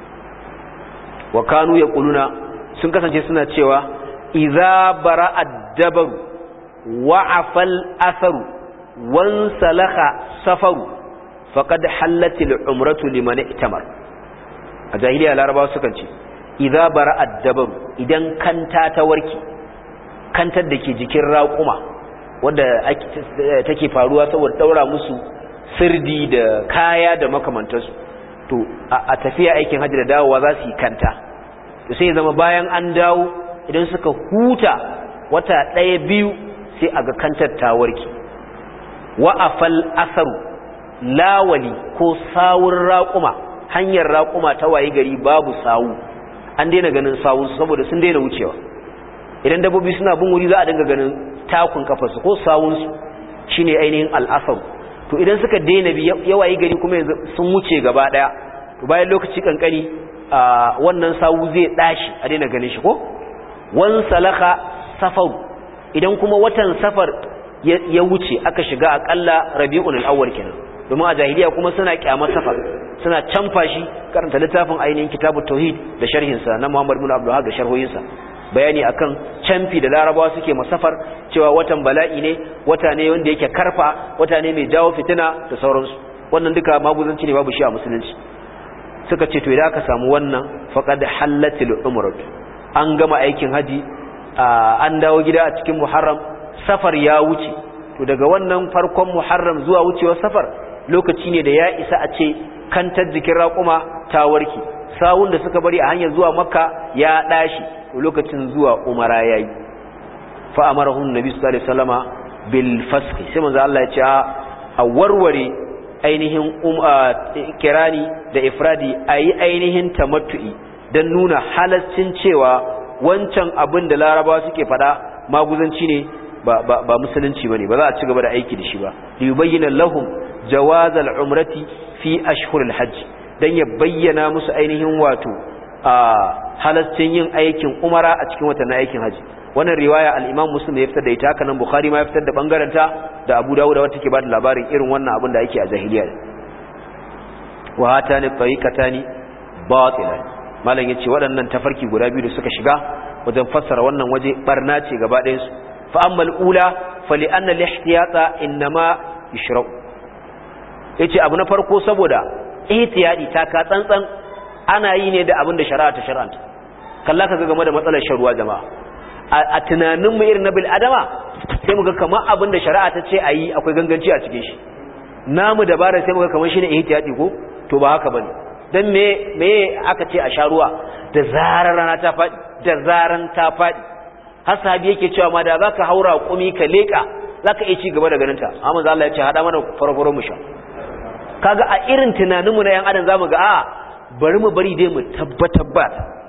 Speaker 1: wa kanu yaquluna, sun kasance suna cewa idza bara'a ad-dabar wa afal atharu wan salaha safaru faqad hallatil umratu liman i'tamar. a jahiliya larabawa sukan ce idza bara'a ad-dabar, idan kanta ta warki, kantar da ke jikin raƙuma wanda take faruwa saboda daura musu sirdi da kaya da makamantansu, to a tafiya aikin hajji da dawowa za su yi kanta. to sai zama bayan an dawo idan suka huta wata ɗaya biyu sai aga kantar ta warke. wa afal asaru, lawali ko sawun raƙuma, hanyar raƙuma ta waye gari babu sawu, an daina ganin sawu saboda sun daina wucewa. idan dabbobi suna bin wuri za a dinga ganin takun kafarsu ko sawunsu, shine ainihin al'asar. to idan suka daina bi yawayi gari kuma sun wuce gaba daya, to bayan lokaci kankani wannan sawu zai dashi a daina ganin shi ko. wan salaka safar, idan kuma watan safar ya wuce aka shiga akalla rabiul awwal kenan, domin a jahiliya kuma suna kyamar safar, suna canfa shi. karanta littafin ainihin kitabut tauhid da sharhin sa na Muhammad ibn Abdul Wahhab da sharhoyin sa, bayani akan canfi da larabawa suke masafar, cewa watan bala'i ne, wata ne wanda yake karfa, wata ne mai jawo fitina da sauransu. wannan duka maguzanci ne, babu shi a musulunci. suka ce to idan aka samu wannan faqad halatil umrah, an gama aikin haji, an dawo gida a cikin muharram, safar ya wuce, to daga wannan farkon muharram zuwa wucewar safar lokaci ne da ya isa a ce kantar jikin raƙuma ta warke, sawun da suka bari a hanyar zuwa makka ya dashi, lokacin zuwa umara yayi. fa amarahum nabi sallallahu alaihi wasallama bil fasq, sai manzo Allah ya ce a warware ainihin kirani da ifradi, ayi ainihin tamattu'i dan nuna halaccin cewa wancan abin da larabawa suke fada maguzanci ne, ba ba, ba musulunci bane, ba za a ci gaba da aiki da shi ba. li yubayyana lahum jawaz al umrati fi ashhur al hajj, dan ya bayyana musu ainihin wato a halaccin yin aikin umara a cikin watannin aikin haji. wannan riwaya al-Imam Muslim ya fitar da ita, haka nan Bukhari ma ya fitar da bangaren ta, da Abu Dawud wanda take ba da labarin irin wannan abin da yake a jahiliya. wa hatani tariqatani batilan, malam yace waɗannan tafarki guda biyu da suka shiga wajen fassara wannan waje barna ce gaba ɗayan su. fa ammal ula fali anna al-ihtiyata inma yushra'u, yace abu na farko saboda ihtiyadi ta ka tsantsan ana yi ne da abin da shari'a ta shar'anta. kalla ka ga game da matsalar sharuwa jama'a, a tunanin mu irin na bil adama sai muga kamar abin da shari'a ta ce ayi akwai ganganci a cikin shi, namu dabara sai muga kamar shine ihtiyadi ko. to ba haka bane. dan me me aka ce a sharuwa da zarar rana ta fadi, da zaran ta fadi. har sahabi yake cewa ma da zaka haura kumi ka leka zaka iya ci gaba da ganin ta, amma manzo Allah ya ce hada mana farfaro mu sha. kaga a irin tunanin mu na yan adam zamu ga a bari mu bari dai mu tabbatar ba.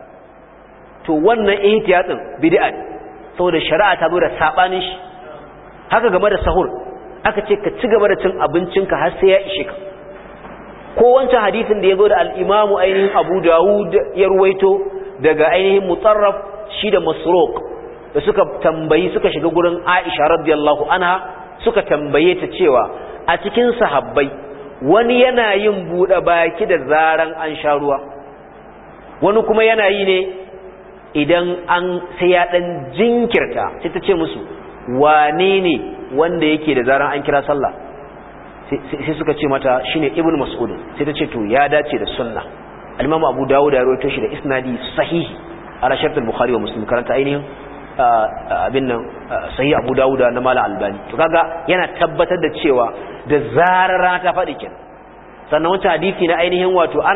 Speaker 1: to wannan ihtiyatin bid'a ne, saboda shari'a ta zo da sabanin shi. haka game da sahur aka ce ka ci gaba da cin abincinka har sai ya ishe ka. ko wancan hadisin da yazo da al-Imam ainihin Abu Dawud ya ruwaito daga ainihin Mutarraf shi da Masruq, da suka tambayi suka shiga gurin Aisha radiyallahu anha, suka tambaye ta cewa a cikin sahabbai wani yana yin bude baki da zaran an sha ruwa, wani kuma yana yi ne idan an sai ya dan jinkirta. sai ta ce musu wane ne wanda yake da zaran an kira sallah? sai suka ce mata shine Ibn Mas'ud. sai ta ce to ya dace da sunna. al-Imam Abu Dawud ya rawaito shi da isnadi sahihi ala shart al-Bukhari wa Muslim, karanta ainihin abin nan sahih Abu Dawud na Malam Albani. to kaga yana tabbatar da cewa da zarar rana ta faɗi kenan. sannan wancan hadisi na ainihin wato Anas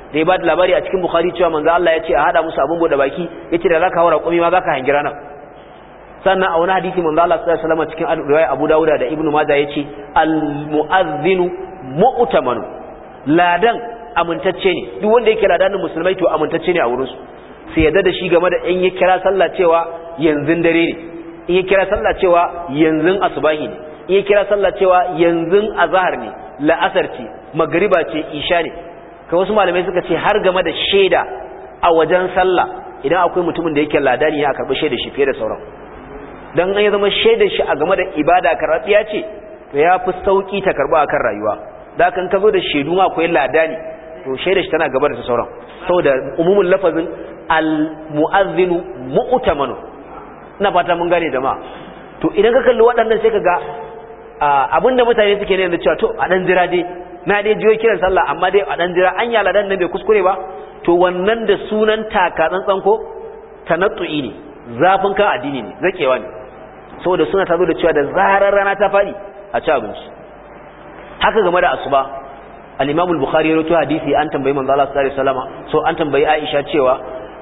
Speaker 1: da ya ba da labari a cikin Bukhari cewa manzo Allah ya ce a hada musu abun bude baki yace da zaka haura kumi ma zaka hangira nan sannan a wani hadisi manzo Allah sallallahu alaihi wasallam cikin riwaya Abu Dawud da Ibn Majah yace al mu'adhdhinu mu'tamanu ladan amintacce ne duk wanda yake ladanin musulmai to amintacce ne a wurin su sai yadda da shi game da in ya kira sallah cewa yanzu dare ne in ya kira sallah cewa yanzu asubahi ne in ya kira sallah cewa yanzu azhar ne la'asar ce magriba ce isha ne kai wasu malamai suka ce har game da shaida a wajen sallah idan akwai mutumin da yake ladani ya karbi shaida shi fiye da sauran dan an ya zama shaidar shi a game da ibada karbiya ce to ya fi sauki ta karba akan rayuwa da kan ka zo da shaidu ma akwai ladani to shaidar shi tana gaba da sauran saboda umumul lafazin al mu'adhdhinu mu'tamanu ina fata mun gane jama'a to idan ka kalli waɗannan sai ka ga abinda mutane suke ne da cewa to a dan jira dai na dai jiyo kiran sallah amma dai a dan jira an yala dan nan bai kuskure ba to wannan da sunan taka tsantsan ko tanattu'i ne zafin kan addini ne zakewa ne saboda suna tazo da cewa da zarar rana ta fadi a ci abinci haka game da asuba al-Imam al-Bukhari ya rawaito hadisi an tambayi manzo Allah sallallahu alaihi wasallam so an tambayi Aisha cewa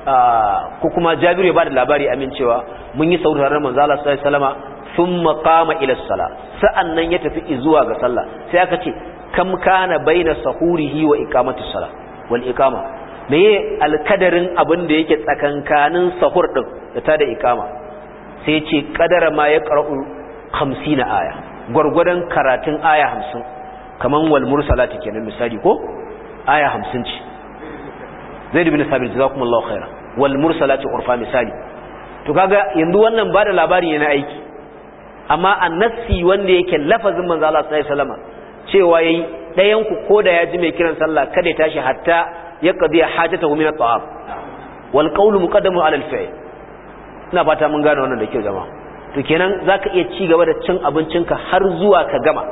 Speaker 1: ko kuma Jabiru ya bada labari amin cewa mun yi sauraron manzo Allah sallallahu alaihi wasallam thumma qama ila as-salah sa'annan ya tafi zuwa ga sallah sai aka ce kam kana baina sahurihi wa iqamati as-salah wal iqama meye alkadarin abin da yake tsakankanin sahur din da ta da iqama sai ce kadara ma ya qara'u hamsin aya gurgurdan karatun aya hamsin kaman wal mursalati kenan misali ko aya hamsin ce Zaid ibn Sabit jazakumullahu khairan wal mursalati urfa misali to kaga yanzu wannan bada labari ne na aiki amma annasi wanda yake lafazin manzo Allah sallallahu alaihi wasallam cewa yayi dayan ku koda ya ji mai kiran sallah kada ya tashi hatta ya qadi hajatahu min at-ta'am wal qawlu muqaddamun ala al-fi'l ina fata mun gane wannan da kyau jama'a to kenan zaka iya ci gaba da cin abincinka har zuwa ka gama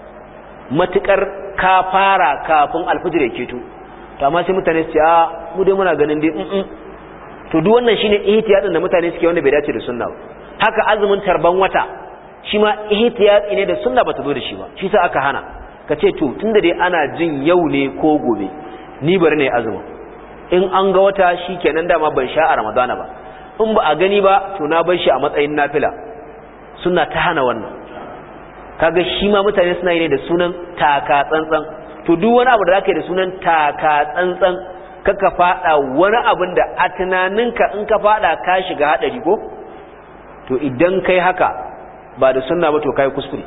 Speaker 1: matukar ka fara kafin alfijir ya keto to amma sai mutane su ce a mu dai muna ganin dai mm to duk wannan shine ihtiyadin da mutane suke wanda bai dace da sunna ba haka azumin tarban wata shi ma ihtiyadi ne da sunna bata zo da shi ba shi sa aka hana kace to tunda dai ana jin yau ne ko gobe ni bari ne azumin in an ga wata shikenan dama ban sha a ramadana ba in ba a gani ba to na bar shi a matsayin nafila sunna ta hana wannan kaga shi ma mutane suna yi ne da sunan taka tsantsan to duk wani abu da zaka yi da sunan taka tsantsan kaka fada wani abin da a tunaninka in ka fada ka shiga hadari ko to idan kai haka ba da sunna ba to kai kuskure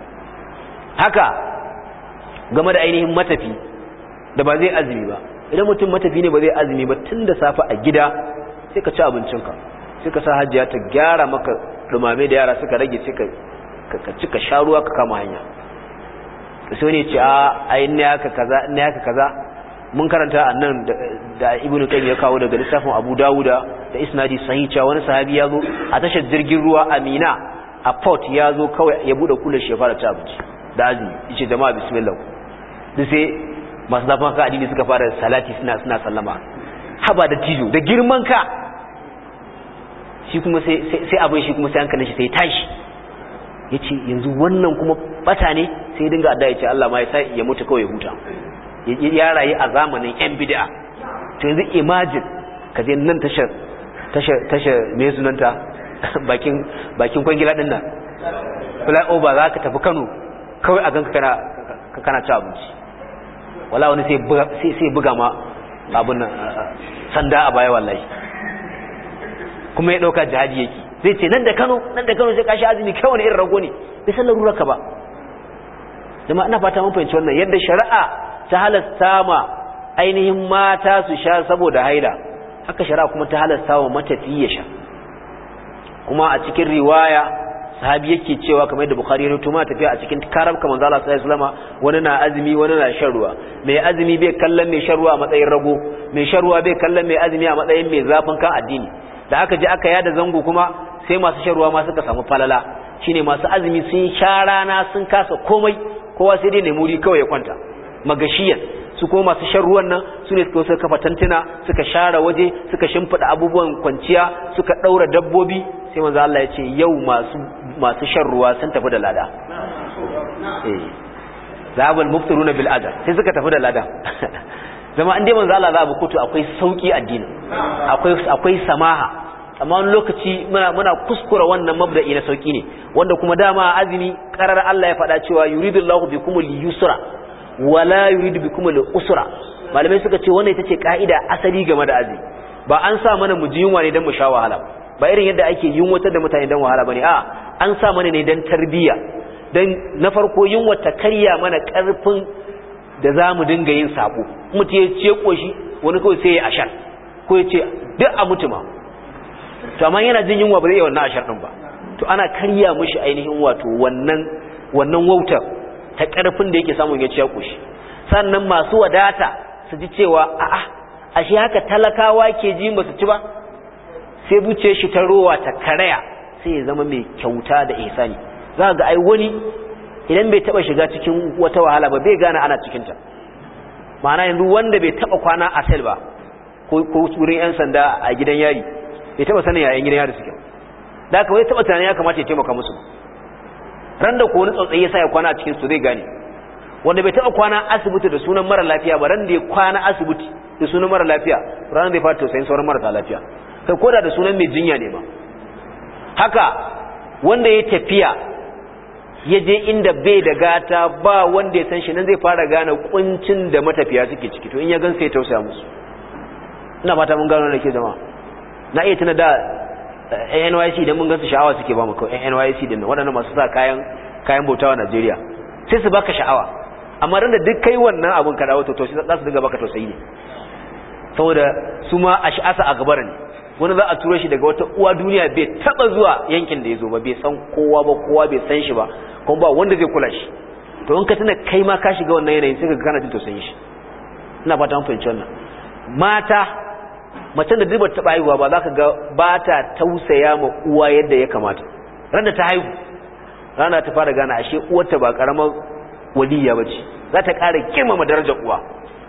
Speaker 1: haka game da ainihin matafi da ba zai azumi ba idan mutum matafi ne ba zai azumi ba tun da safe a gida sai ka ci abincinka sai ka sa hajjiya ta gyara maka dumame da yara suka rage sai ka ci ka sha ruwa ka kama hanya sai ne ce a ai ne haka kaza ne haka kaza mun karanta annan da Ibn Qayyim ya kawo daga lissafin Abu Dawuda da isnadi sahih cewa wani sahabi ya zo a tashar jirgin ruwa Amina a port ya zo kawai ya bude kullu shi ya fara ci abinci da azumi yace jama'a bismillah duk sai masu zafin ka addini suka fara salati suna suna sallama haba da tijo da girman ka shi kuma sai sai abin shi kuma sai hankalin shi sai tashi yace yanzu wannan kuma bata ne sai dinga addu'a yace Allah ma ya sa ya mutu kawai ya huta ya rayu a zamanin yan bid'a to yanzu imagine ka je nan tashar tashar tashar me sunanta bakin bakin kwangila din nan fly over za ka tafi Kano kawai a ganka kana kana ci abinci wala wani sai sai sai buga ma abun nan sanda a baya wallahi kuma ya dauka jihadi yake zai ce nan da Kano nan da Kano sai ka sha azumi kai wani irin rago ne bai san larurarka ba jama'a ina fata mun fahimci wannan yadda shari'a ta halasta ma ainihin mata su sha saboda haila haka shari'a kuma ta halasta wa matafi ya sha kuma a cikin riwaya sahabi yake cewa kamar yadda Bukhari ya rawaito ma tafiya a cikin karabka manzo Allah sallallahu alaihi wasallam wani na azumi wani na shan ruwa mai azumi bai kallon mai shan ruwa a matsayin rago mai shan ruwa bai kallon mai azumi a matsayin mai zafin kan addini da aka je aka yada zango kuma sai masu shan ruwa ma suka samu falala shine masu azumi sun sha rana sun kasa komai kowa sai dai ne muri kawai ya kwanta magashiyan su kuma masu shan ruwan nan su ne suka suka kafa tantuna suka share waje suka shimfida abubuwan kwanciya suka daura dabbobi sai manzo Allah ya ce yau masu masu shan ruwa sun tafi da lada eh zabal muftiruna bil adab sai suka tafi da lada zama inda manzo Allah za a bi kotu akwai sauki addini akwai akwai samaha amma wani lokaci muna muna kuskura wannan mabda'i na sauki ne wanda kuma dama azumi karar Allah ya faɗa cewa yuridullahu bikumul yusra wala yuridu bikumul usra malamai suka ce wannan ita ce kaida asali game da azumi ba an sa mana mu ji yunwa ne dan mu sha wahala ba irin yadda ake yunwatar da mutane dan wahala bane a an sa mana ne dan tarbiya dan na farko yunwa ta karya mana karfin da zamu dinga yin sabo mutum ya ce koshi wani kawai sai ya ashar ko ya ce duk a mutuma to amma yana jin yunwa ba zai yi wannan ashar din ba to ana karya mishi ainihin wato wannan wannan wautar ta karfin da yake samun ya ci ya koshi sannan masu wadata su ji cewa a'a ashe haka talakawa ke ji ba su ci ba sai buce shi ta rowa ta karaya sai ya zama mai kyauta da ihsani za ga ai wani idan bai taba shiga cikin wata wahala ba bai gane ana cikin ta ma'ana yanzu wanda bai taba kwana a sel ba ko ko wurin yan sanda a gidan yari bai taba sanin yayin gidan yari suke da haka bai taba tunanin ya kamata ya taimaka musu ran da ko wani tsautsayi ya sa ya kwana a cikin su zai gane wanda bai taba kwana asibiti da sunan mara lafiya ba ran da ya kwana asibiti da sunan mara lafiya ran da ya fara tausayin sauran marasa lafiya kai koda da sunan mai jinya ne ma haka wanda ya tafiya ya je inda bai da gata ba wanda ya san shi nan zai fara gane kuncin da matafiya suke ciki to in ya gan sai tausaya musu ina fata mun gano da ke jama'a na iya tuna da N Y C idan mun gansu sha'awa suke ba mu kawai N Y C din waɗannan masu sa kayan kayan bautawa Najeriya sai su baka sha'awa amma ran da duk kai wannan abun ka dawo to to za su dinga baka tausayi ne saboda su ma ash'asa a gabar ne wani za a turo shi daga wata uwa duniya bai taba zuwa yankin da yazo ba bai san kowa ba kowa bai san shi ba kuma ba wanda zai kula shi to in ka tuna kai ma ka shiga wannan yanayin sai ka kana jin tausayin shi ina fata mun fahimci wannan mata macen da duk ba ta taba haihuwa ba za ka ga ba ta tausaya ma uwa yadda ya kamata ran da ta haihu rana ta fara gane ashe uwarta ba karamar waliya bace za ta ƙara girmama darajar uwa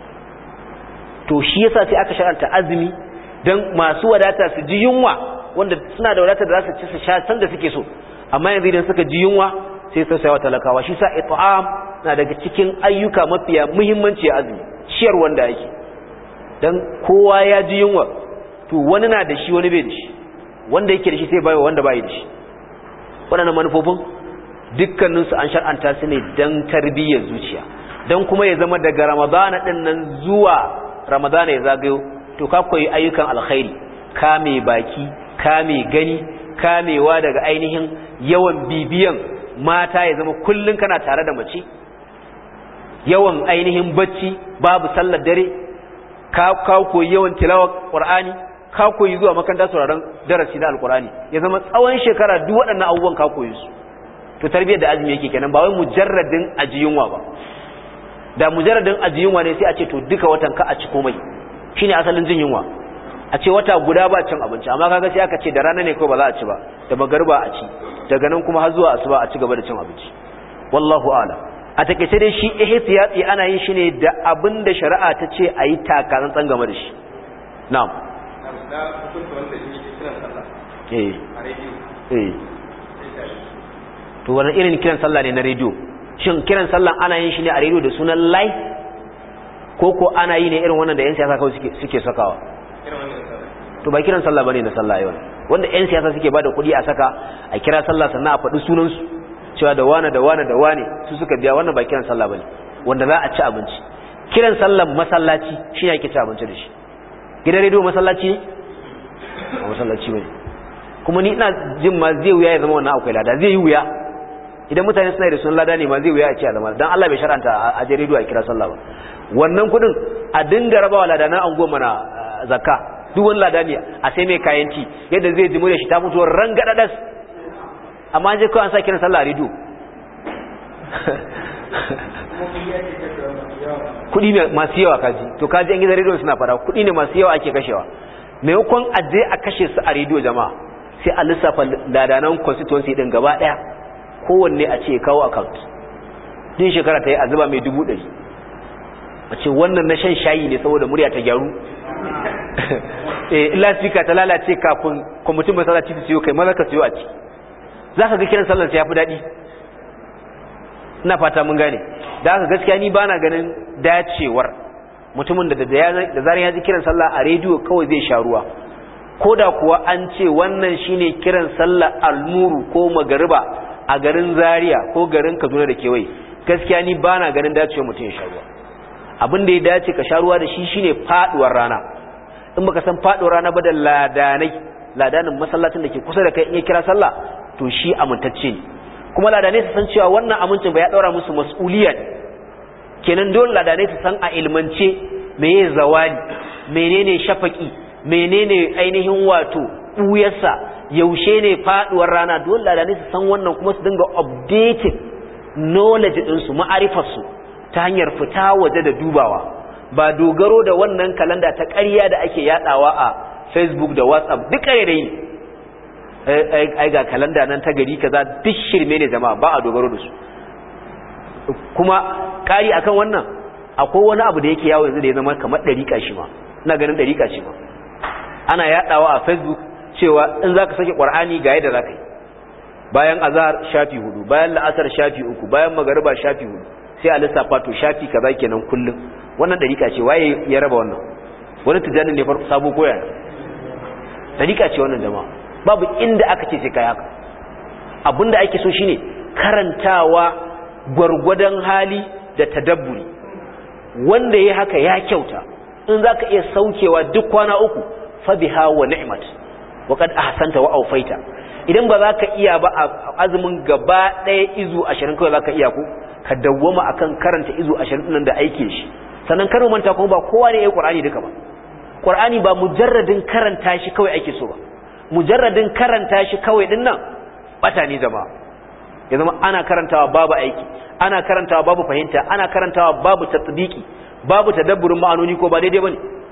Speaker 1: to shi yasa sai aka sharanta azumi dan masu wadata su ji yunwa wanda suna da wadata da za su ci su sha san da suke so amma yanzu idan suka ji yunwa sai su sayawa talakawa shi sa it'am na daga cikin ayyuka mafiya muhimmanci a azumi ciyar wanda yake dan kowa ya ji yunwa to wani na da shi wani bai da shi wanda yake da shi sai bayo wanda bai da shi waɗannan manufofin dukkaninsu an shar'anta su ne dan tarbiyyar zuciya dan kuma ya zama daga ramadana din nan zuwa ramadana ya zagayo to ka koyi ayyukan alkhairi kame baki kame gani kamewa daga ainihin yawan bibiyan mata ya zama kullun kana tare da mace yawan ainihin bacci babu sallar dare ka ka koyi yawan tilawar qur'ani ka koyi zuwa makaranta sauraron darasi na alqur'ani ya zama tsawon shekara duk waɗannan abubuwan ka koyi su to tarbiyyar da azumi yake kenan ba wai mujarradin ajiyunwa ba da mujarradin ajiyunwa ne sai a ce to duka watan ka a ci komai shine asalin jin yunwa a ce wata guda ba cin abinci amma kaga sai aka ce da rana ne ko ba za a ci ba da magariba a ci daga nan kuma har zuwa asuba a ci gaba da cin abinci wallahu a'lam a takeice dai shi ihtiyati ana yin shi ne da abin da shari'a ta ce a yi takaran tsan game da shi na'am eh eh to wannan irin kiran sallah ne na rediyo shin kiran sallah ana yin shi ne a rediyo da sunan live ko ko ana yi ne irin wannan da yan siyasa kawai suke suke sakawa to ba kiran sallah bane na sallah yau wanda yan siyasa suke bada kuɗi a saka a kira sallah sannan a faɗi sunan su cewa da wane da wane da wane su suka biya wannan ba kiran sallah bane wanda za a ci abinci kiran sallan masallaci shi ne ake ci abinci da shi gidan rediyo masallaci ne ba masallaci bane kuma ni ina jin ma zai wuya ya zama wannan akwai lada zai yi wuya idan mutane suna da sunan lada ne ma zai wuya a ci a zama dan Allah bai shar'anta a je rediyo a kira sallah ba wannan kudin a dinga rabawa ladanan anguwa mana zakka duk wani ladani a sai mai kayan ci yadda zai ji murya shi ta mutuwar rangadadas amma je kawai an sa kiran sallah a rediyo kudi ne masu yawa kaji to kaji an gidan rediyo suna fara kudi ne masu yawa ake kashewa maimakon a je a kashe su a rediyo jama'a sai a lissafa ladanan constituency din gaba daya kowanne a ce kawo account din shekara ta yi a zuba mai dubu ɗari a ce wannan na shan shayi ne saboda murya ta gyaru eh lasfika ta lalace kafin kwamitin masallaci su siyo kai maza ka siyo a ci za ka ga kiran sallar ya fi daɗi ina fata mun gane da haka gaskiya ni bana ganin dacewar mutumin da da zarar ya ji kiran sallah a rediyo kawai zai sha ruwa koda kuwa an ce wannan shine kiran sallah almuru ko magariba a garin Zaria ko garin Kaduna da kewaye gaskiya ni bana ganin dacewa mutum ya sha ruwa abin da ya dace ka sha ruwa da shi shine faduwar rana in baka san faduwar rana ba da ladanai ladanin masallacin da ke kusa da kai in ya kira sallah to shi amintacce ne kuma ladanai su san cewa wannan amincin ba ya daura musu mas'uliyya kenan dole ladanai su san a ilmance meye zawali menene shafaki menene ainihin wato buyarsa yaushe ne faduwar rana dole ladanai su san wannan kuma su dinga updating knowledge din su ma'arifar su ta hanyar fita waje da dubawa ba dogaro da wannan kalanda ta ƙarya da ake yadawa a Facebook da WhatsApp duk ƙarerai ai ga kalanda nan ta gari kaza duk shirme ne jama'a ba a dogaro da su kuma kari akan wannan akwai wani abu da yake yawo yanzu da ya zama kamar dariƙa shi ma ina ganin dariƙa ce ma ana yadawa a Facebook cewa in zaka sake Qur'ani ga yadda zaka yi bayan azhar shafi hudu bayan la'asar shafi uku bayan magariba shafi hudu sai a lissafa to shafi kaza kenan kullum wannan dariƙa ce waye ya raba wannan wani tijani ne farko sabo koya dariƙa ce wannan jama'a babu inda aka ce sai kai haka abinda ake so shine karantawa gwargwadon hali da tadabburi wanda yayi haka ya kyauta in zaka iya saukewa duk kwana uku fa biha wa ni'mat wa qad ahsanta wa awfaita idan ba zaka iya ba azumin gaba ɗaya izu ashirin kawai zaka iya ko ka dawwama akan karanta izu ashirin nan da aike shi sannan kar manta kuma ba kowa ne yayi Qur'ani duka ba Qur'ani ba mujarradin karanta shi kawai ake so ba mujarradin karanta shi kawai din nan bata ne jama'a ya zama ana karantawa babu aiki ana karantawa babu fahimta ana karantawa babu tatbiki babu tadabburin ma'anoni ko ba daidai bane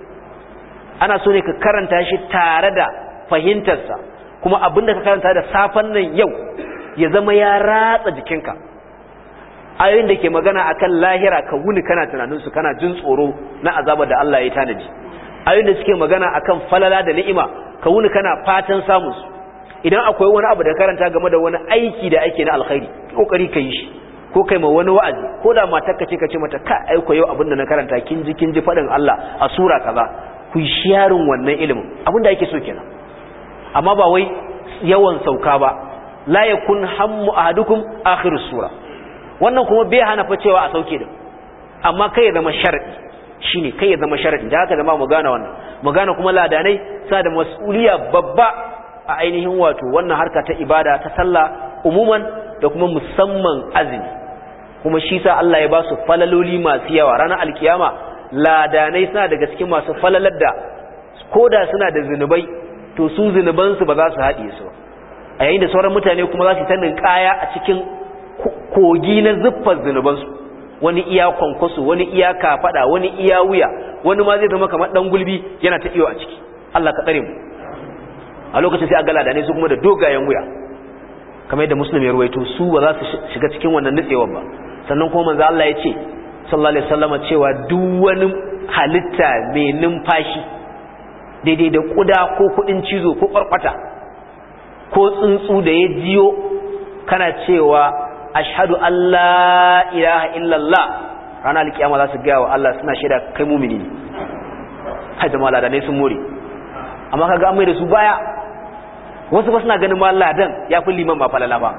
Speaker 1: ana so ne ka karanta shi tare da fahimtarsa kuma abinda ka karanta da safan nan yau ya zama ya ratsa jikinka ayoyin da ke magana akan lahira ka wuni kana tunanin su kana jin tsoro na azaba da Allah ya tanaji ayoyin da suke magana akan falala da ni'ima ka wuni kana fatan samu su idan akwai wani abu da karanta game da wani aiki da ake na alkhairi kokari kai shi ko kai ma wani wa'azi ko da matarka ce ka ce mata ka aiko yau abin da na karanta kin ji kin ji fadin Allah a sura kaza ku sharing wannan ilimin abin da ake so kenan amma ba wai yawan sauka ba la yakun hammu ahadukum akhirus sura wannan kuma bai hana fa cewa a sauke din amma kai ya zama sharadi shine kai ya zama sharadi da haka zama mu gane wannan mu gane kuma ladanai sa da mas'uliya babba a ainihin wato wannan harka ta ibada ta sallah umuman da kuma musamman azumi kuma shi sa Allah ya ba su falaloli masu yawa ranar alkiyama ladanai suna daga cikin masu falalar da koda suna da zinubai to su zinuban su ba za su haɗe su a yayin da sauran mutane kuma za su ta ninkaya a cikin kogi na zuffar zinuban su wani iya kwankwaso wani iya kafada wani iya wuya wani ma zai zama kamar dan gulbi yana ta iyo a ciki Allah ka tsare mu a lokacin sai a gala da ne su kuma da dogayen wuya kamar yadda muslim ya ruwaito su ba za su shiga cikin wannan nutsewar ba sannan kuma manzo Allah ya ce sallallahu alaihi wasallam cewa duk wani halitta mai numfashi daidai da kuda ko kudin cizo ko kwarkwata ko tsuntsu da ya jiyo kana cewa ashhadu an la ilaha illallah ranar alkiyama za su gaya wa Allah suna shaida kai mumini ne hai jama'a da ne sun more amma kaga an mai da su baya wasu ba suna ganin ma ladan ya fi liman ba falala ba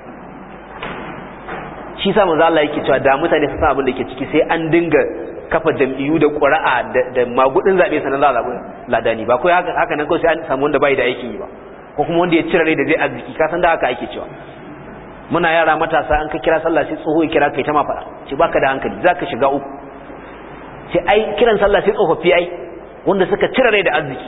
Speaker 1: shi sa manzo Allah yake cewa da mutane su san abin da ke ciki sai an dinga kafa jam'iyyu da ƙura'a da magudin zabe sanan za a zabi ladani ba ko haka haka nan ko sai an samu wanda bai da aikin yi ba ko kuma wanda ya cire rai da zai arziki ka san da haka ake cewa muna yara matasa an ka kira sallah sai tsoho ya kira kai ta ma fada ce baka da hankali zaka shiga uku sai ai kiran sallah sai tsofaffi ai wanda suka cire rai da arziki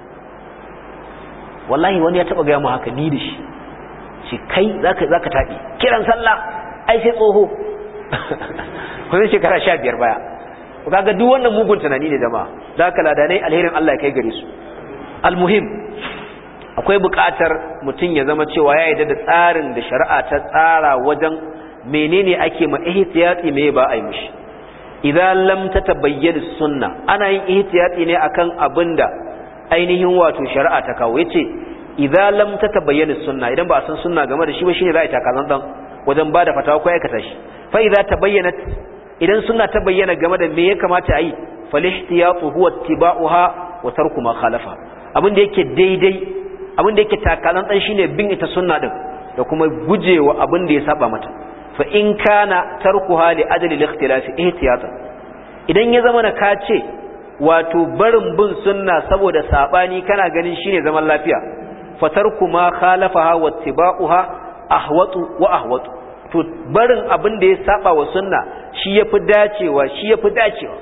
Speaker 1: wallahi wani ya taba ga mu haka ni da shi shi kai zaka zaka tabi kiran sallah ai sai tsoho kuma shekara sha biyar baya kaga duk wannan mugun tunani ne jama'a zaka ladanai alherin Allah ya kai gare su almuhim akwai buƙatar mutum ya zama cewa ya yarda da tsarin da shari'a ta tsara wajen menene ake ma ihtiyati me ba a yi mishi idan lam tatabayyana sunna ana yin ihtiyati ne akan abinda ainihin wato shari'a ta kawo yace idan lam tatabayyana sunna idan ba a san sunna game da shi ba shine za a yi takazan dan wajen bada fatawa ko aikata shi fa idza tabayyanat idan sunna ta bayyana game da me ya kamata a yi falihtiyatu huwa ittiba'uha wa tarku ma khalafa abin da yake daidai abin da yake takalan dan shine bin ita sunna din da kuma gujewa abin da ya saba mata fa in kana tarkuha li ajli al-ikhtilaf ihtiyatan idan ya zama na kace wato barin bin sunna saboda sabani kana ganin shine zaman lafiya fa tarku ma khalafaha wa ittiba'uha ahwatu wa ahwatu to barin abin da ya saba wa sunna shi yafi dacewa shi yafi dacewa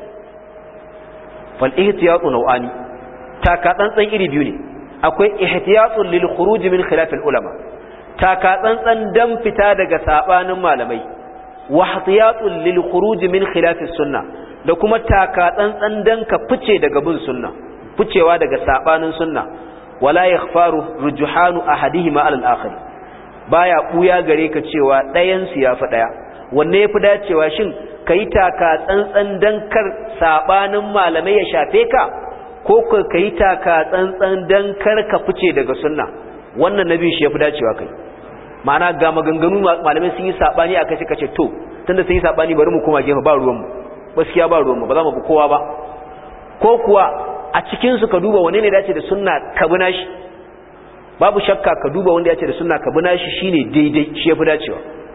Speaker 1: fal ihtiyatu naw'ani taka tsantsan iri biyu ne akwai ihtiyatun lil khuruj min khilaf al ulama taka tsantsan dan fita daga sabanin malamai wa ihtiyatun lil khuruj min khilaf as sunnah da kuma taka tsantsan dan ka fice daga bin sunna ficewa daga sabanin sunna wala yakhfaru rujuhanu ahadihima ala al akhar baya buya gare ka cewa ɗayan su yafi ɗaya wanne yafi dacewa shin kai taka tsantsan dan kar sabanin malamai ya shafe ka ko kai taka tsantsan dan kar ka fice daga sunna wannan nabi shi yafi dacewa kai ma'ana ga maganganu malamai sun yi sabani akai suka ce to tunda sun yi sabani bari mu koma gefe ba ruwan mu gaskiya ba ruwan mu ba za mu bi kowa ba ko kuwa a cikin su ka duba wanne ne dace da sunna ka bi nashi babu shakka ka duba wanda ya ce da sunna ka bi nashi shine daidai shi yafi dacewa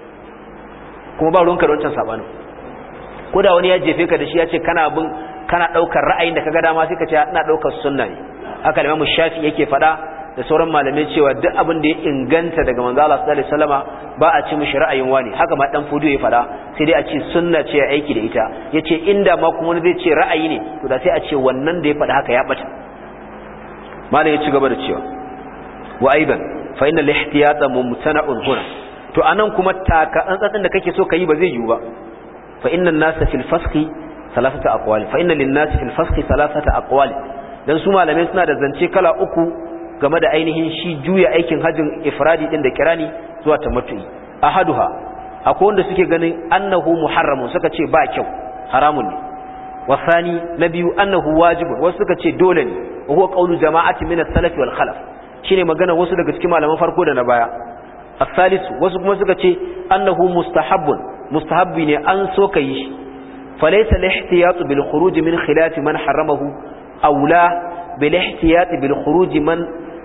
Speaker 1: kuma ba ruwanka da wancan sabanin ko da wani ya jefe ka da shi ya ce kana bin kana daukar ra'ayin da kaga dama sai ka ce ina daukar sunna ne haka Imam Shafi yake fada da sauran malamai cewa duk abin da ya inganta daga manzo Allah sallallahu alaihi wasallama ba a ci mishi ra'ayin wani haka ma dan fudu ya fada sai dai a ce sunna ce ya aiki da ita yace inda ma kuma wani zai ce ra'ayi ne to da sai a ce wannan da ya fada haka ya bata malam ya ci gaba da cewa wa aidan fa inna al-ihtiyata mumtana'un huna to anan kuma taka tsantsan da kake so kai ba zai yiwu ba fa inna an-nasa fil fasqi thalathata aqwali fa inna lin-nasi fil fasqi thalathata aqwali dan su malamai suna da zance kala uku game da ainihin shi juya aikin hajjin ifradi din da kirani zuwa tamattu'i ahaduha akwai wanda suke ganin annahu muharramun suka ce ba kyau haramun ne wasani na biyu annahu wajibun wasu suka ce dole ne wa huwa qawlu jama'ati min as-salaf wal khalaf shine magana wasu daga cikin malaman farko da na baya as-salisu wasu kuma suka ce annahu mustahabbun mustahabbi ne an so kai shi falaysa al-ihtiyat bil khuruj min khilaf man haramahu aula bil ihtiyat bil khuruj man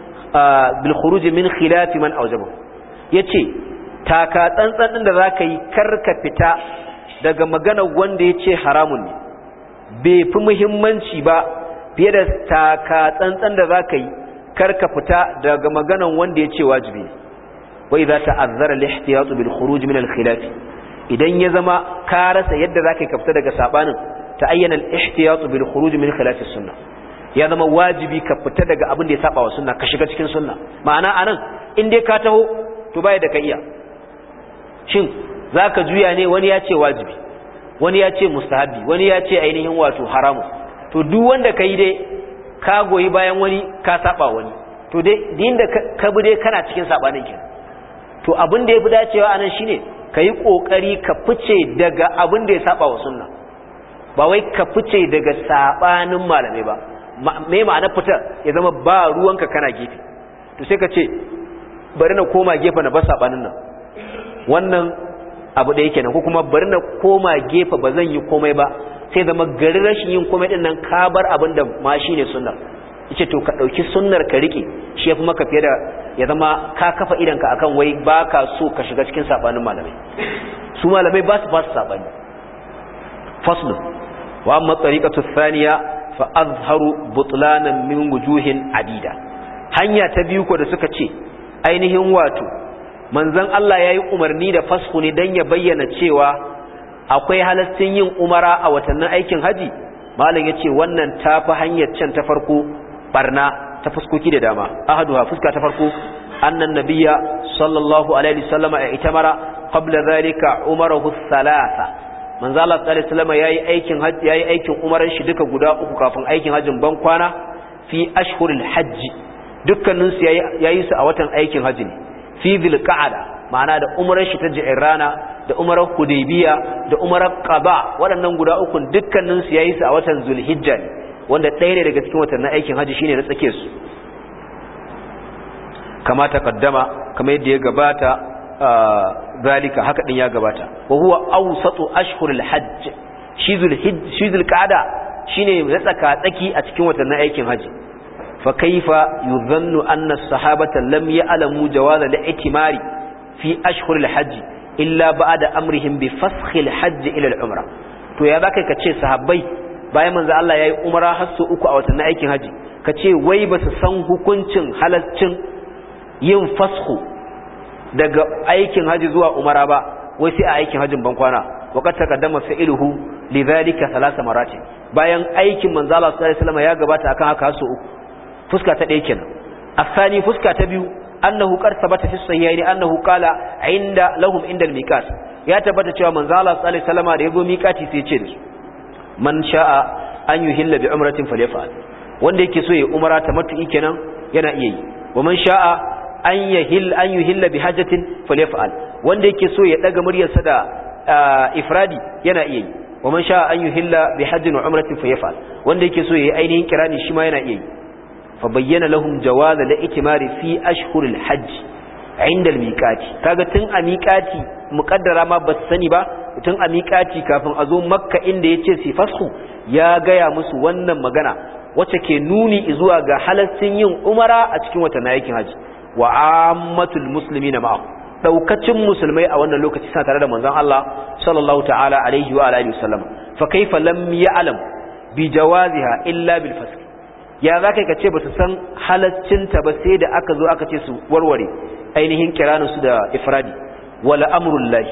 Speaker 1: bil khuruj min khilaf man awjabahu yace taka tsantsan din da zaka yi karka fita daga magana wanda yace haramun ne bai fi muhimmanci ba fiye da taka tsantsan da zaka yi karka fita daga maganan wanda yace wajibi wa idza ta'azzara al-ihtiyat bil khuruj min al-khilaf idan ya zama ka rasa yadda zaka ka fita daga sabanin ta'ayyana al-ihtiyat bil khuruj min khilaf as-sunnah ya zama wajibi ka fita daga abin da ya saba wa sunna ka shiga cikin sunna ma'ana anan in dai ka taho to bai da ka iya shin zaka juya ne wani ya ce wajibi wani ya ce mustahabi wani ya ce ainihin wato haramu to duk wanda kai dai ka goyi bayan wani ka saba wani to dai din da ka bi dai kana cikin sabanin kin to abin da yafi dacewa anan shine kai kokari ka fice daga abin da ya saba wa sunna ba wai ka fice daga sabanin malamai ba me ma'ana fita ya zama ba ruwanka kana gefe to sai ka ce bari na koma gefe na ba sabanin nan wannan abu da yake nan ko kuma bari na koma gefe ba zan yi komai ba sai zama garin rashin yin komai din nan ka bar abin da ma shine sunnar yace to ka dauki sunnar ka rike shi yafi maka fiye da ya zama ka kafa idan ka akan wai baka so ka shiga cikin sabanin malamai su malamai ba su ba su sabani faslu wa amma tariqatu thaniya fa azharu butlanan min wujuhin adida hanya ta biyu ko da suka ce ainihin wato manzon Allah yayi umarni da fasku ne dan ya bayyana cewa akwai halastin yin umara a watannin aikin haji malam yace wannan tafi hanyar can ta farko barna ta fuskoki da dama ahaduha fuska ta farko annan nabiyya sallallahu alaihi wasallam ya itamara qabla zalika umarahu thalatha manzo Allah sallallahu alaihi wasallam yayi aikin haji yayi aikin umaran shi duka guda uku kafin aikin hajjin ban kwana fi ashhuril hajj dukkanin su yayi yayi su a watan aikin haji ne fi dhilqa'ada ma'ana da umaran shi ta ji'rana da umarar hudaybiya da umarar qada waɗannan guda uku dukkanin su yayi su a watan zulhijja ne wanda ɗaya ne daga cikin watannin aikin haji shine na tsake su kama taqaddama kamar yadda ya gabata zalika haka din ya gabata wa huwa awsatu ashhuril hajj shi zulqa'ada shine na tsaka tsaki a cikin watannin aikin haji fa kaifa yuzannu anna as-sahabata lam ya'lamu jawaz al-i'timari fi ashhur al-hajj illa ba'da amrihim bi fasakh al-hajj ila al-umra to ya zaka kace sahabbai bayan manzo Allah yayi umra har su uku a watannin aikin haji kace wai ba su san hukuncin halaccin yin fasakh daga aikin haji zuwa umra ba wai sai a aikin hajin ban kwana waqad taqaddama fi'luhu lidhalika thalatha marat bayan aikin manzo Allah sallallahu alaihi wasallam ya gabata akan haka su uku fuska ta ɗaya kenan asani fuska ta biyu annahu qad sabata fi sahihaini annahu qala inda lahum inda al-miqat ya tabbata cewa manzo Allah sallallahu alaihi wasallam da yago miqati sai ya ce da su man sha'a an yuhilla bi umratin falyaf'al wanda yake so ya umara tamattu'i kenan yana iya yi wa man sha'a an yahil an yuhilla bi hajjatin falyaf'al wanda yake so ya daga muryarsa da ifradi yana iya yi wa man sha'a an yuhilla bi hajjin wa umratin falyaf'al wanda yake so ya yi ainihin kirani shi ma yana iya yi fa bayyana lahum jawaz al-i'timari fi ashhuril hajj inda al-miqati kaga tun a miqati muqaddara ma ba sani ba tun a miqati kafin a zo makka inda yace si fashu ya gaya musu wannan magana wacce ke nuni zuwa ga halaccin yin umara a cikin watan aikin haji wa ammatul muslimina ma'a daukacin musulmai a wannan lokaci suna tare da manzon Allah sallallahu ta'ala alaihi wa alihi wasallam fa kaifa lam ya'lam bi jawaziha illa bil fasl ya zaka kace ba su san halaccin ta ba sai da aka zo aka ce su warware ainihin kiranu su da ifradi wala amrullahi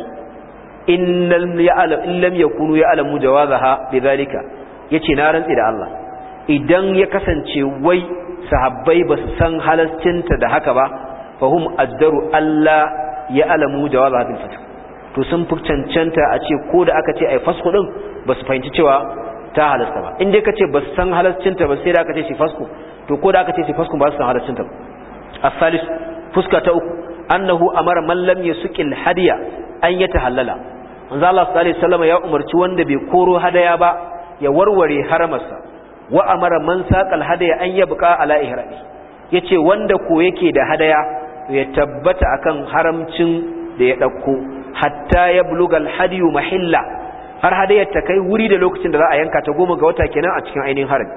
Speaker 1: innal ya'lam illam yakunu ya'lamu jawazaha bidhalika yace na rantsi da Allah idan ya kasance wai sahabbai ba su san halascinta da haka ba fahum ajdaru Allah ya alamu jawaza bil fasl to sun fi cancanta a ce ko da aka ce ai fasku din ba su fahimci cewa ta halasta ba in dai kace ba su san halascinta ba sai da aka ce shi fasku to ko da aka ce shi fasku ba su san halascinta ba as-salis fuska ta uku annahu amara man lam yusqil hadiya an yatahallala manzo Allah sallallahu alaihi wasallam ya umarci wanda bai koro hadaya ba ya warware haramarsa wa amara man saqal hadaya an yabqa ala ihrami yace wanda ko yake da hadaya ya tabbata akan haramcin da ya dauko hatta yablugal hadiyu mahilla har hadayar ta kai wuri da lokacin da za a yanka ta goma ga wata kenan a cikin ainihin haram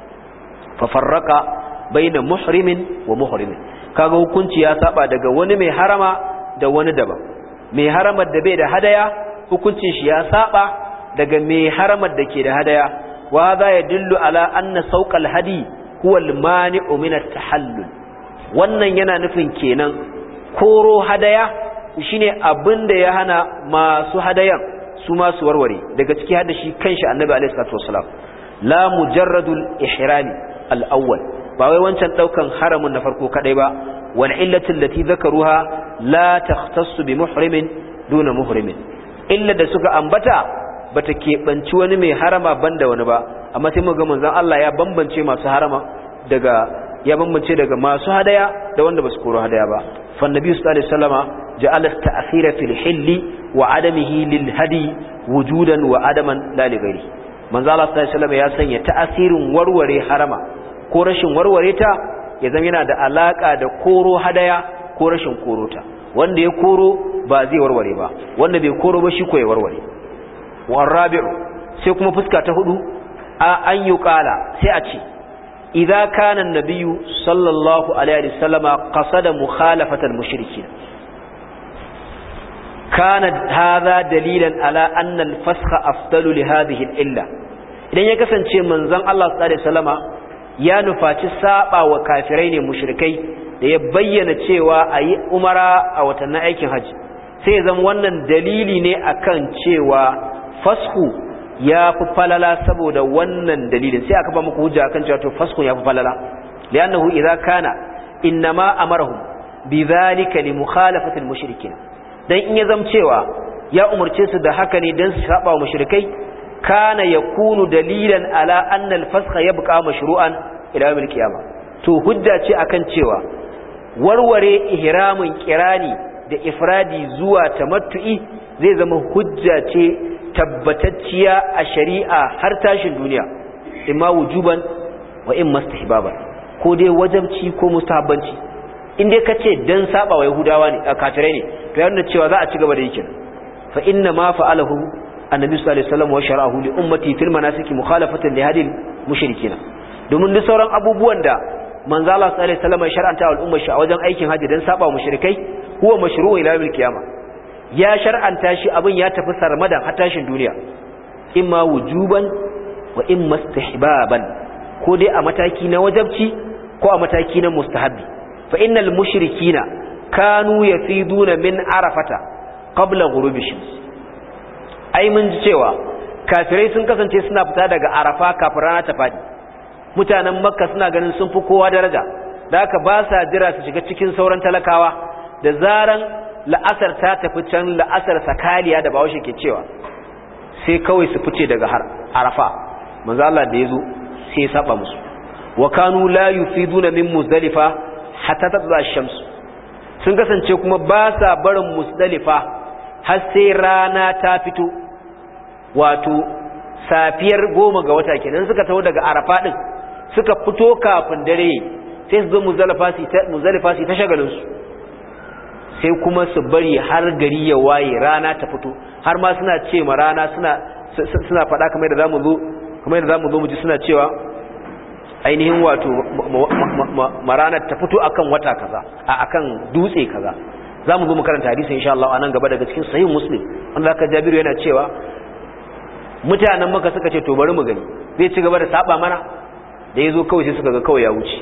Speaker 1: fa farraqa baina muhrimin wa muhrimin kaga hukunci ya saba daga wani mai harama da wani daban mai haramar da bai da hadaya hukuncin shi ya saba daga mai haramar da ke da hadaya وهذا يدل على أن سوق الهدي هو المانع من التحلل wannan yana nufin kenan koro hadaya shine abin da ya hana masu hadayan su ma su warware daga ciki hada shi kanshi annabi alaihi salatu wasalam la mujarradul ihrami al-awwal ba wai wancan daukan haramun na farko kadai ba wal illatu allati dhakaruha la takhtassu bi muhrimin duna muhrimin illa da suka ambata bata keɓanci wani mai harama banda wani ba amma sai muga manzon Allah ya bambance masu harama daga ya bambance daga masu hadaya da wanda basu koro hadaya ba fa annabi sallallahu alaihi wasallama ja'ala at-ta'thira fil hilli wa adamihi lil hadi wujudan wa adaman la li ghairi manzon Allah sallallahu alaihi wasallama ya sanya ta'asirin warware harama ko rashin warware ta ya zama yana da alaka da koro hadaya ko rashin koro ta wanda ya koro ba zai warware ba wanda bai koro ba shi ko ya warware والرابع sai kuma fuska ta hudu an yi kala sai a ce idza kana an-nabiy sallallahu alaihi wasallama qasada mukhalafata al-mushrikeen kana hadha dalilan ala anna al-fasakha afdalu li hadhihi al-illa idan ya kasance manzon Allah sallallahu alaihi wasallama ya nufaci saba wa kafirai ne mushrikai da ya bayyana cewa ayi umara a watannin aikin haji sai zan wannan dalili ne akan cewa fasku ya fi falala saboda wannan dalilin sai aka ba muku hujja akan cewa to fasku ya fi falala li'annahu idza kana innama amarahum bidhalika li mukhalafati al-mushrikeen dan in ya zam cewa ya umurce su da haka ne dan su saba wa mushrikai kana yakunu dalilan ala anna al-fasqa yabqa mashru'an ila yawm al-qiyamah to hujja ce akan cewa warware ihramin kirani da ifradi zuwa tamattu'i zai zama hujja ce tabbatacciya a shari'a har tashin duniya imma wujuban wa imma istihbaban ko dai wajibci ko mustahabbanci in dai kace dan saba wa yahudawa ne kafirai ne to yana cewa za a ci gaba da yake fa inna ma fa'alahu annabi sallallahu alaihi wasallam wa shara'ahu li ummati fil manasik mukhalafatan li hadil mushrikina domin duk sauran abubuwan da manzo Allah sallallahu alaihi wasallam ya shar'anta al umma shi a wajen aikin haji dan saba mushrikai huwa mashru'u ila yawmil qiyamah ya shar'anta shi abin ya tafi sarmadan har tashin duniya imma wujuban wa imma istihbaban ko dai a mataki na wajabci ko a mataki na mustahabbi fa innal mushrikina kanu yafiduna min arafata qabla ghurubi shams ai mun ji cewa kafirai sun kasance suna fita daga arafa kafin rana ta fadi mutanen makka suna ganin sun fi kowa daraja da haka ba sa jira su shiga cikin sauran talakawa da zaran la'asar ta tafi can la'asar sakaliya da bawo ke cewa sai kawai su fice daga arafa manzo Allah da yazo sai ya saba musu wa kanu la yufiduna min muzdalifa hatta tatla ash-shams sun kasance kuma ba sa barin muzdalifa har sai rana ta fito wato safiyar goma ga wata kenan suka taho daga arafa din suka fito kafin dare sai su zo muzdalifa su ta muzdalifa su ta shagalin su sai kuma su bari har gari ya waye rana ta fito har ma suna ce ma rana suna suna faɗa kamar da zamu zo kamar da zamu zo mu ji suna cewa ainihin wato marana ta fito akan wata kaza a akan dutse kaza zamu zo mu karanta hadisi insha Allah anan gaba daga cikin sahih muslim wanda aka Jabiru yana cewa mutanen Makka suka ce to bari mu gani zai ci gaba da saba mana da yazo kawai sai suka ga kawai ya wuce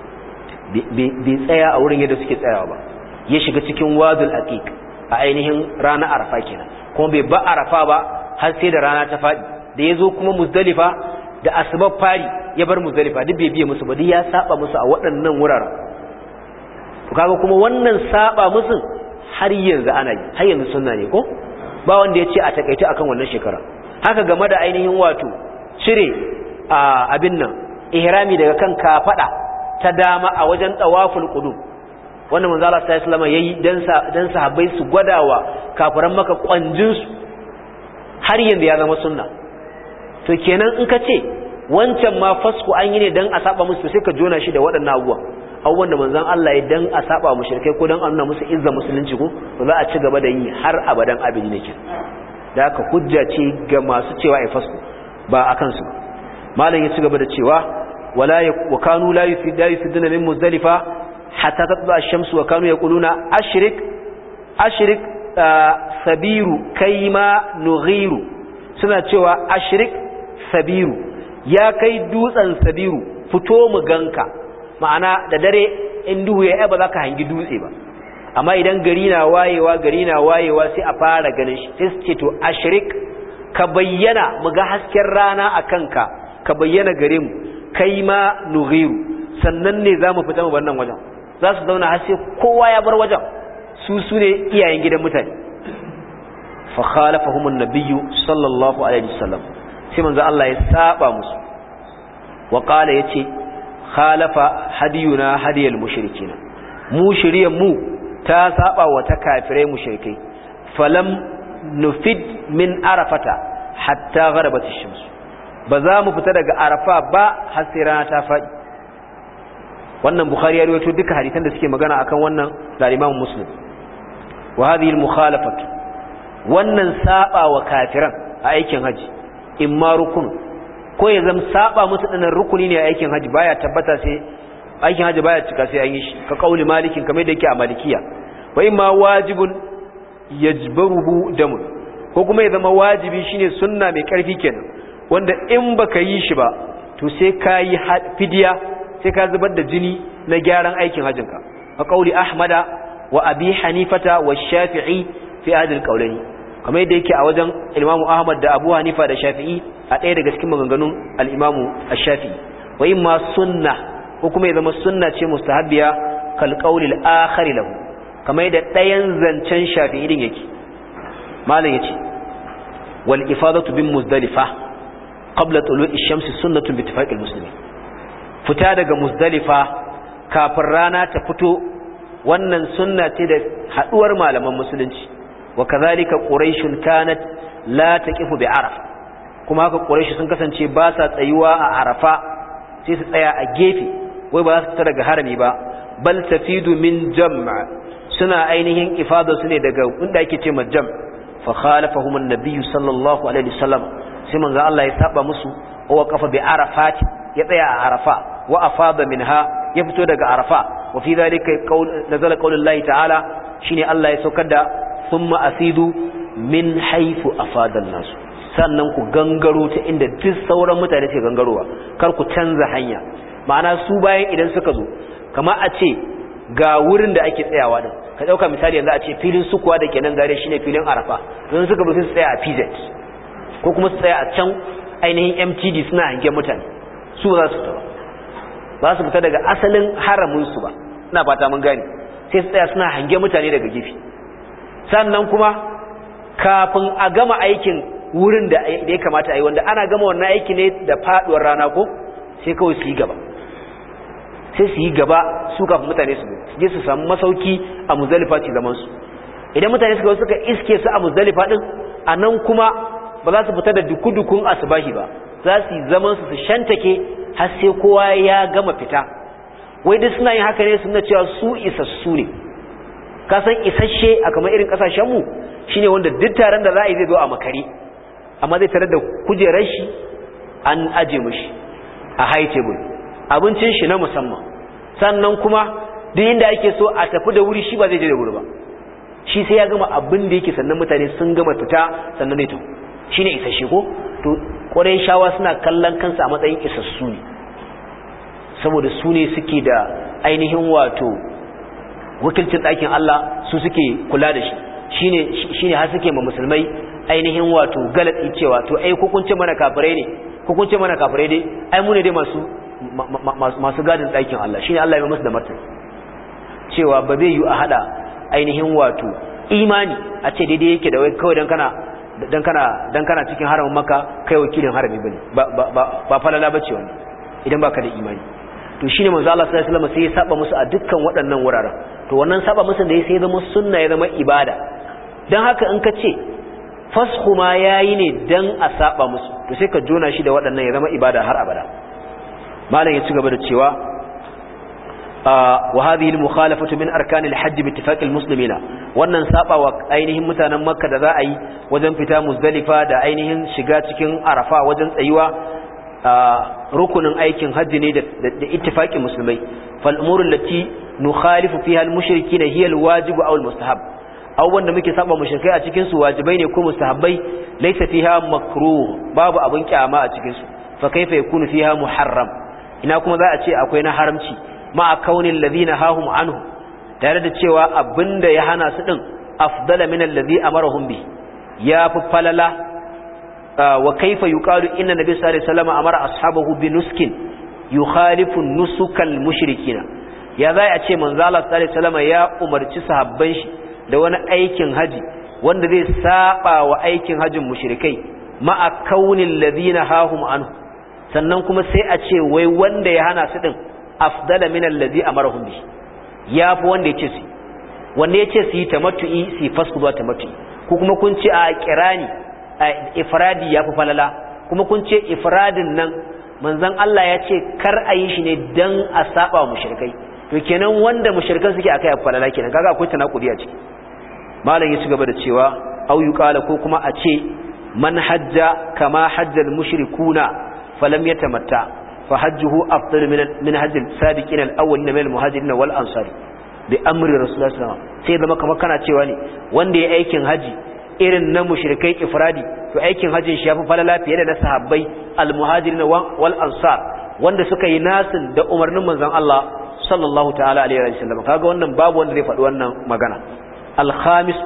Speaker 1: bai tsaya a wurin yadda suke tsayawa ba ya shiga cikin wadul aqiq a ainihin rana arafa kenan kuma bai ba arafa ba har sai da rana ta fadi da yazo kuma muzdalifa da asbab fari ya bar muzdalifa duk bai biye musu ba duk ya saba musu a waɗannan wuraren to kaga kuma wannan saba musu har yanzu ana yi har yanzu sunna ne ko ba wanda ya ce a takaice akan wannan shekara haka game da ainihin wato cire abin nan ihrami daga kan kafada ta dama a wajen tawaful qudum wannan manzo Allah sallallahu alaihi wasallam yayi dan sa dan sahabbai su gwadawa kafiran maka kwanjin su har yanzu ya zama sunna to kenan in ka ce wancan ma fasku an yi ne dan a saba musu sai ka jona shi da waɗannan abubuwa abubuwan da manzon Allah ya dan a saba mushrikai ko dan a nuna musu izza musulunci ko ba za a ci gaba da yi har abadan abin ne kin da haka hujja ce ga masu cewa ai fasku ba akan su malam ya ci gaba da cewa wala wa kanu la yufiduna min muzdalifa hatta tatla ash-shams wa kanu yaquluna ashrik ashrik sabiru kaima nughiru suna cewa ashrik sabiru ya kai dutsen sabiru fito mu ganka ma'ana da dare in duhu ya ba za ka hangi dutse ba amma idan gari na wayewa gari na wayewa sai a fara ganin shi sai su ce to ashrik ka bayyana mu ga hasken rana a kanka ka bayyana gare mu kai ma nughiru sannan ne za mu fita mu wannan wajen za su zauna har sai kowa ya bar wajen su su ne iyayen gidan mutane fa khalafahum an-nabiyyu sallallahu alaihi wasallam sai manzo Allah ya saba musu wa qala yace khalafa hadiyuna hadiyal mushrikin mu shiriyan mu ta saba wa ta kafirai mushrikai falam nufid min arafata hatta gharabat ash-shams ba za mu fita daga arafa ba har sai rana ta fadi wannan bukhari ya rawaito duka hadisan da suke magana akan wannan da Imam Muslim wa hadhihi al-mukhalafatu wannan saba wa kafiran a aikin haji imma rukun ko ya zama saba musu dinan rukuni ne a aikin haji baya tabbata sai aikin haji baya cika sai an yi shi ka kauli malikin kamar da yake a malikiya wa imma wajibun yajbaruhu damun ko kuma ya zama wajibi shine sunna mai karfi kenan wanda in baka yi shi ba to sai ka yi fidiya sai ka zubar da jini na gyaran aikin hajjinka a kauli ahmada wa abi hanifata wa shafi'i fi adil qaulaini kamar yadda yake a wajen imamu ahmad da abu hanifa da shafi'i a ɗaya daga cikin maganganun al-imamu ash-shafi'i wa imma sunna ko kuma ya zama sunna ce mustahabbiya kal qauli al-akhir lahu kamar yadda ɗayan zancen shafi'i din yake malam yace wal ifadatu bin muzdalifa qabla tulu'i ash-shamsi sunnatun bi ittifaqi al-muslimin fita daga muzdalifa kafin rana ta fito wannan sunna ce da haduwar malaman musulunci wa kazalika quraishun kanat la taqifu bi araf kuma haka quraish sun kasance ba sa tsayuwa a arafa sai su tsaya a gefe wai ba za su fita daga harami ba bal tafidu min jam' suna ainihin ifada su ne daga inda ake ce majam fa khalafahum an-nabiy sallallahu alaihi wasallam sai manzo Allah ya saba musu wa qafa bi arafat ya tsaya a arafa wa afada minha ya fito daga arafa wa fi dhalika qaul nazala qaulullahi ta'ala shine Allah ya saukar da thumma asidu min haythu afada an-nas sannan ku gangaro ta inda duk sauran mutane ke gangarowa kar ku canza hanya ma'ana su bayan idan suka zo kamar a ce ga wurin da ake tsayawa din ka dauka misali yanzu a ce filin sukuwa da kenan gare shine filin arafa don suka bi su tsaya a P Z ko kuma su tsaya a can ainihin M T D suna hangen mutane su ba za su fita ba za su fita daga asalin haramin su ba ina fata mun gane sai su tsaya suna hangen mutane daga gefe sannan kuma kafin a gama aikin wurin da ya kamata a yi wanda ana gama wannan aiki ne da faduwar rana ko sai kawai su yi gaba sai su yi gaba su kafin mutane su je su samu masauki a Muzdalifa ci zaman su idan mutane suka suka iske su a Muzdalifa din anan kuma ba za su fita da dukudukun asbahi ba za su yi zaman su su shantake har sai kowa ya gama fita wai duk suna yin haka ne suna cewa su isassu ne ka san isasshe a kamar irin kasashen mu shine wanda duk taron da za a yi zai zo a makare amma zai tarar da kujerar shi an aje mishi a high table abincin shi na musamman sannan kuma duk inda ake so a tafi da wuri shi ba zai je da wuri ba shi sai ya gama abin da yake sannan mutane sun gama fita sannan ne to shine isasshe ko to kwarai shawa suna kallon kansa a matsayin isassu ne saboda su ne suke da ainihin wato wakilcin ɗakin Allah su suke kula da shi shine shine har suke ma musulmai ainihin wato galati cewa to ai hukunce mana kafirai ne hukunce mana kafirai dai ai mu ne dai masu masu gadin ɗakin Allah shine Allah ya yi musu da martani cewa ba zai yi a hada ainihin wato imani a ce daidai yake da wai kawai dan kana dan kana dan kana cikin haramin Makka kai wakilin harami bane ba ba ba falala bace wannan idan baka da imani to shine manzo Allah sallallahu alaihi wasallam sai ya saba musu a dukkan waɗannan wuraren to wannan saba musu da sai ya zama sunna ya zama ibada dan haka in ka ce fasxu ma yayi ne dan a saba musu to sai ka jona shi da waɗannan ya zama ibada har abada malam ya ci gaba da cewa wa hadhihi al-mukhalafatu min arkan al-hajj bi ittifaq al-muslimin wannan saba wa ainihin mutanen makka da za a yi wajen fita muzdalifa da ainihin shiga cikin arafa wajen tsayuwa rukunin aikin hajji ne da ittifaqin musulmai fal umur allati nukhalifu fiha al-mushrikeen hiya al-wajib aw al-mustahab aw wanda muke saba mushrikai a cikin su wajibai ne ko mustahabbai laysa fiha makruh babu abun kyama a cikin su fa kaifa yakunu fiha muharram ina kuma za a ce akwai na haramci ma kaunin ladina hahum anhu tare da cewa abinda ya hana su din afdala min alladhi amarahum bi ya fi falala wa kaifa yuqalu inna nabiy sallallahu alaihi wasallam amara ashabahu bi nuskin yukhalifu nusukal mushrikina ya zai a ce manzo Allah sallallahu alaihi wasallam ya umarci sahabban shi da wani aikin haji wanda zai saba wa aikin hajin mushrikai ma kaunin ladina hahum anhu sannan kuma sai a ce wai wanda ya hana su din afdala min allazi amarahum bi yafi wanda yace su wanda yace su yi tamattu'i su fasku ba tamattu'i ko kuma kun ce a kirani ifradi yafi falala kuma kun ce ifradin nan manzon Allah ya ce kar a yi shi ne dan a saba wa mushrikai to kenan wanda mushrikan suke akai a falala kenan kaga akwai tanakudi a ciki malam ya ci gaba da cewa au yuqala ko kuma a ce man hajja kama hajjal mushrikuna falam yatamatta fa hajjuhu afdal min min hajjil sabiqin al-awwalin min al-muhajirin wal ansar bi amri rasulullah sallallahu alaihi wasallam sai zama kamar kana cewa ne wanda ya aikin haji irin na mushrikai ifradi to aikin hajjin shi yafi falala fiye da na sahabbai al-muhajirin wal ansar wanda suka yi nasin da umarnin manzon Allah sallallahu ta'ala alaihi wasallam kaga wannan babu wanda zai faɗi wannan magana al-khamis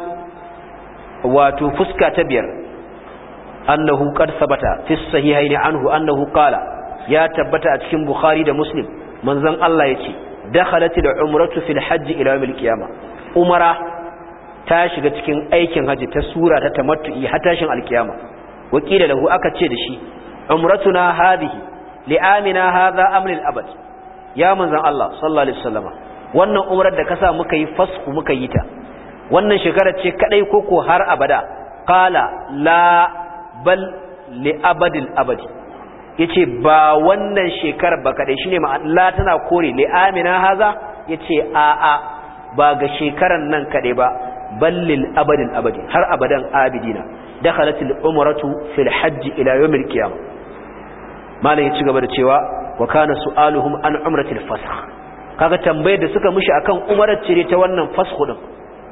Speaker 1: wato fuska ta biyar annahu qad sabata fi sahihaini anhu annahu qala ya tabbata a cikin bukhari da muslim manzon Allah yace dakhalatil umratu fil hajj ila yawmil qiyamah umara ta shiga cikin aikin haji ta sura ta tamattu'i har tashin alkiyama wakila lahu aka ce da shi umratuna hadhihi li'amina hadha amrul abad ya manzon Allah sallallahu alaihi wasallama wannan umrar da kasa muka yi fasku muka yi ta wannan shekara ce kadai koko har abada qala la bal li abadil abadi yace ba wannan shekarar ba kadai shine ma Allah tana kore li amina haza yace a a ba ga shekaran nan kadai ba bal lil abadil abadi har abadan abidina dakhalat al umratu fil hajj ila yawm al qiyamah. malai ya ci gaba da cewa wa kana su'aluhum an umratil fasakh, kaga tambayar da suka mishi akan umarar cire ta wannan fasakh din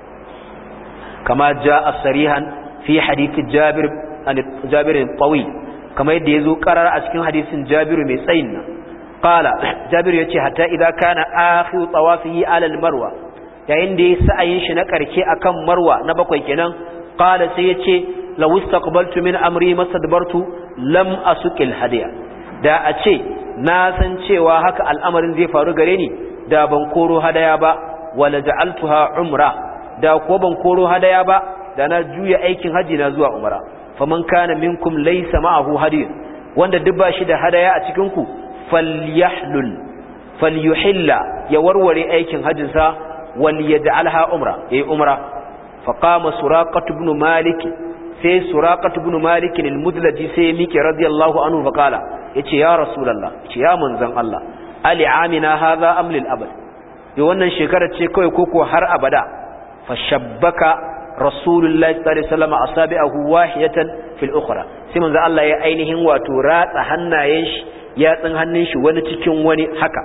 Speaker 1: kama jaa sarihan fi hadith jabir an jabir tawi, kama yadda yazo karara a cikin hadisin jabir mai tsayin nan. qala jabir yace hatta idza kana akhiru tawafihi ala al marwa, yayin da ya sa'ayin shi na karke akan marwa na bakwai kenan. qala sai yace law istaqbaltu min amri mastadbartu lam asuqil hadiya, da a ce na san cewa haka al'amarin zai faru gare ni da ban koro hadaya ba, wala ja'altuha umra, da ko ban koro hadaya ba da na juya aikin haji na zuwa umra. faman kana minkum laysa ma'ahu hadiyun, wanda duk ba shi da hadaya a cikin ku falyahlul falyuhilla, ya warware aikin hajjin sa, wal yaj'alha umra, yayi umra. faqama suraqah ibn malik, sai suraqah ibn malik al-mudlaji sai miki radiyallahu anhu faqala, yace ya rasulullah, yace ya manzon Allah, ali amina hadha am lil abad, yo wannan shekarar ce kai koko har abada. fashabbaka rasulullahi sallallahu alaihi wasallam asabi'ahu wahidatan fil ukhra, sai manzon Allah ya ainihin wato ratsa hannayen shi, yatsun hannun shi wani cikin wani haka,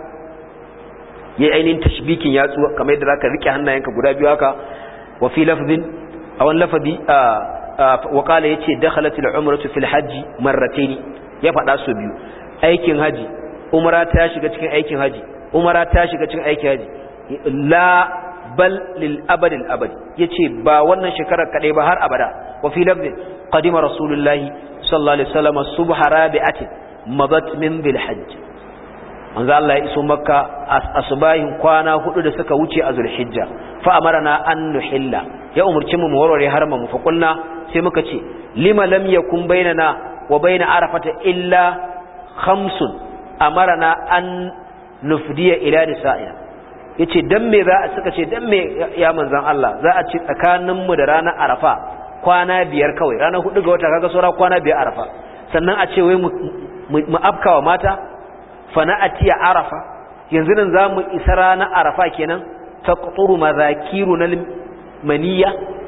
Speaker 1: yayi ainihin tashbikin yatsu kamar yadda zaka rike hannayenka guda biyu haka. wa fi lafzin aw lafzi wa qala yace dakhalat al umratu fil hajj marratayn, ya fada su biyu, aikin haji umra ta shiga cikin aikin haji, umra ta shiga cikin aikin haji, la bal lil abad al abad, yace ba wannan shekarar kadai ba har abada. wa fi lafzin qadima rasulullahi sallallahu alaihi wasallam subha rabi'atin madat min bil hajj, manzo Allah ya iso makka asbahin kwana hudu da suka wuce a zulhijja. fa amarna an nuhilla, ya umurci mu warware harma mu fa kulna, sai muka ce lima lam yakun bainana wa bain arafata illa khamsun amarna an nufdiya ila nisa'ina, yace dan me za a suka ce dan me ya manzon Allah za a ci tsakanin mu da ranar arafa kwana biyar kawai, ranar hudu ga wata kaga saura kwana biyar arafa, sannan a ce wai mu mu afkawa mata fana'atiya arafa, yanzu nan zamu isa ranar arafa kenan. taqturu madhakiru nal maniya,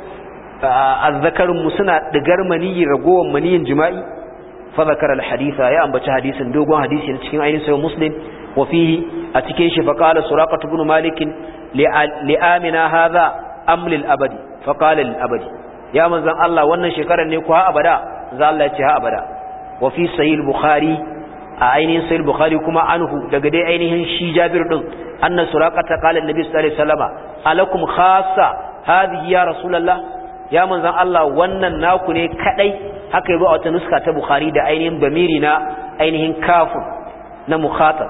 Speaker 1: azzakarun mu suna digar maniyi ragowar maniyin jima'i. fa zakara al haditha, ya ambaci hadisin dogon hadisi ne cikin ainihin sahih muslim. wa fihi a cikin shi fa qala suraqah ibn malik li amina hadha am lil abadi, fa qala lil abadi, ya manzon Allah wannan shekarar ne ko ha abada? za Allah ya ce ha abada. wa fi sahih bukhari, a ainihin sahih bukhari kuma anhu daga dai ainihin shi Jabir din, anna suraqata qala annabi sallallahu alaihi wasallam alakum khassa hadhihi ya rasulullah, ya manzon Allah wannan naku ne kadai. haka yabo a wata nuska ta bukhari da ainihin bamiri na ainihin kafun na mukhatab.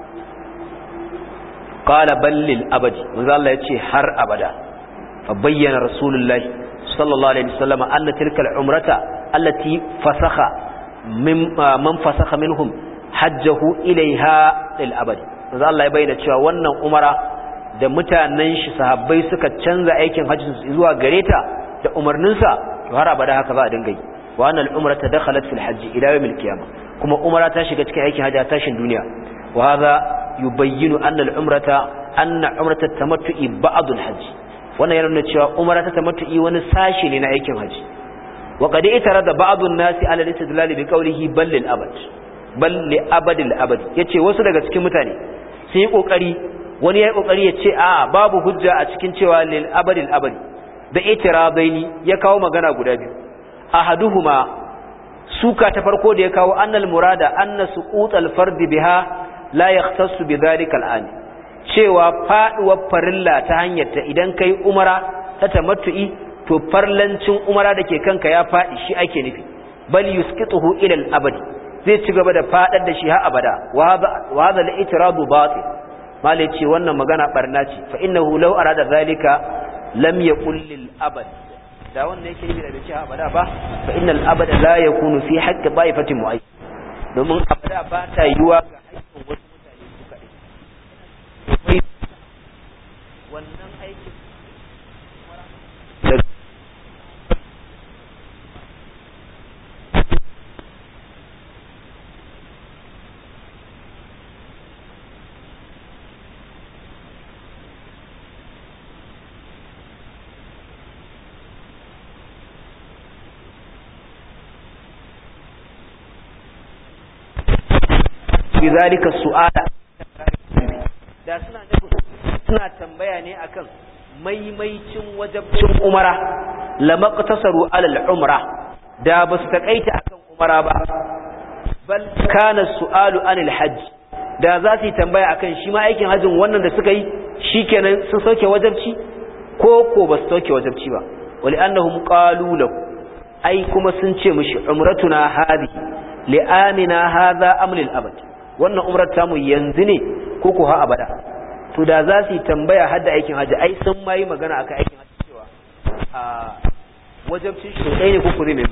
Speaker 1: qala bal lil abadi, manzon Allah yace har abada. fa bayyana rasulullah sallallahu alaihi wasallam anna tilka al umrata allati fasakha min man fasakha minhum hajjahu ilaiha lil abadi, manzo Allah ya bayyana cewa wannan umara da mutanen shi sahabbai suka canza aikin hajjin su zuwa gareta da umarnin sa, to har abada haka za a dinga yi. wa anal umrata dakhalat fil hajj ila yawm al qiyamah, kuma umara ta shiga cikin aikin hajji a tashin duniya. wa hadha yubayyinu anna al umrata anna umrata tamattu'i ba'd al hajj, wannan yana nuna cewa umara ta tamattu'i wani sashi ne na aikin hajji. wa qad itarada ba'd an nasi ala al istidlal bi qawlihi bal lil abad bal li abadil abad, yace wasu daga cikin mutane sun yi kokari, wani yayi kokari yace a babu hujja a cikin cewa lil abadil abad, da itirabaini ya kawo magana guda biyu. ahaduhuma, suka ta farko da ya kawo annal murada anna suqutal fard biha la yahtassu bidhalika al'an, cewa faduwar farilla ta hanyar ta idan kai umara ta tamattu'i to farlancin umara dake kanka ya fadi, shi ake nufi. bal yusqituhu ila al-abad, zai ci gaba da fadar da shi har abada. wa hadha al-i'tiradu batil, malai ce wannan magana barna ce. fa innahu law arada zalika lam yaqul lil abad, da wannan yake nufi da bai ce abada ba. fa innal abada la yakunu fi haqqi ba'ifatin mu'ayyan, domin abada ba ta yiwa ga haƙƙin wasu mutane su kadai. wannan aikin bi zalika su'ala da suna suna tambaya ne akan maimaicin wajibcin umara lamaqtasaru ala al-umra da basu takaita akan umara ba bal kana su'alu anil hajj da za su tambaya akan shi ma aikin hajjin wannan da suka yi shikenan sun sauke wajibci ko ko basu sauke wajibci ba wali annahum qalu lahu ai kuma sun ce mishi umratuna hadhihi li amina hadha amlil abad wannan umrar tamu yanzu ne ko ko ha abada to da za su tambaya hadda aikin hajji ai sun mai magana akan aikin hajji cewa a wajibcin shi dai ne ko ko ne mai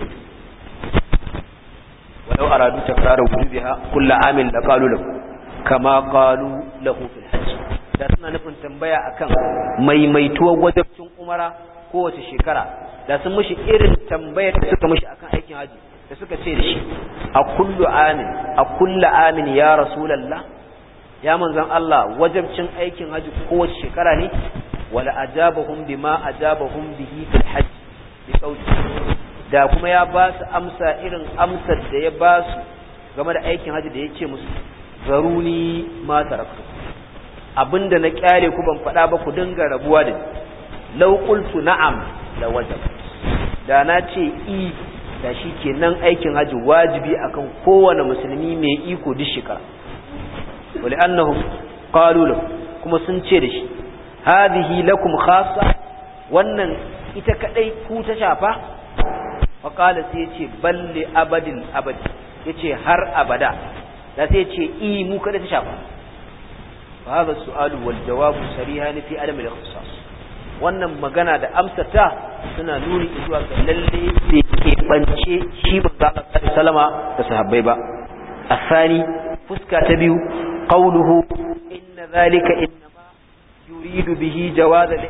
Speaker 1: walau aradu takrara wujubiha kullu amin la qalu lahu kama qalu lahu fil hajj da suna nufin tambaya akan maimaituwar wajibcin umara kowace shekara da sun mishi irin tambayar da suka mishi akan aikin haji da suka ce da shi a kullu amin a kullu amin ya rasulullah ya manzon Allah wajibcin aikin haji kowace shekara ne wala ajabahum bima ajabahum bihi fil hajj bi qawli da kuma ya ba su amsa irin amsar da ya ba su game da aikin haji da ya ce musu zaruni ma taraktu abinda na kyale ku ban faɗa ba ku dinga rabuwa da ni law qultu na'am la wajab da na ce i da shi kenan aikin haji wajibi akan kowane musulmi mai iko duk shekara wali annahum qalu lahu kuma sun ce da shi hadhihi lakum khassa wannan ita kadai ku ta shafa fa qala sai yace balli abadin abad yace har abada da sai yace i mu kada ta shafa fa hadha su'alu wal jawabu sarihan fi adam al ikhtisas wannan magana da amsata suna nuni zuwa ga lalle bai keɓance shi manzo Allah sallama da sahabbai ba asani fuska ta biyu qawluhu inna zalika innama yuridu bihi jawaz al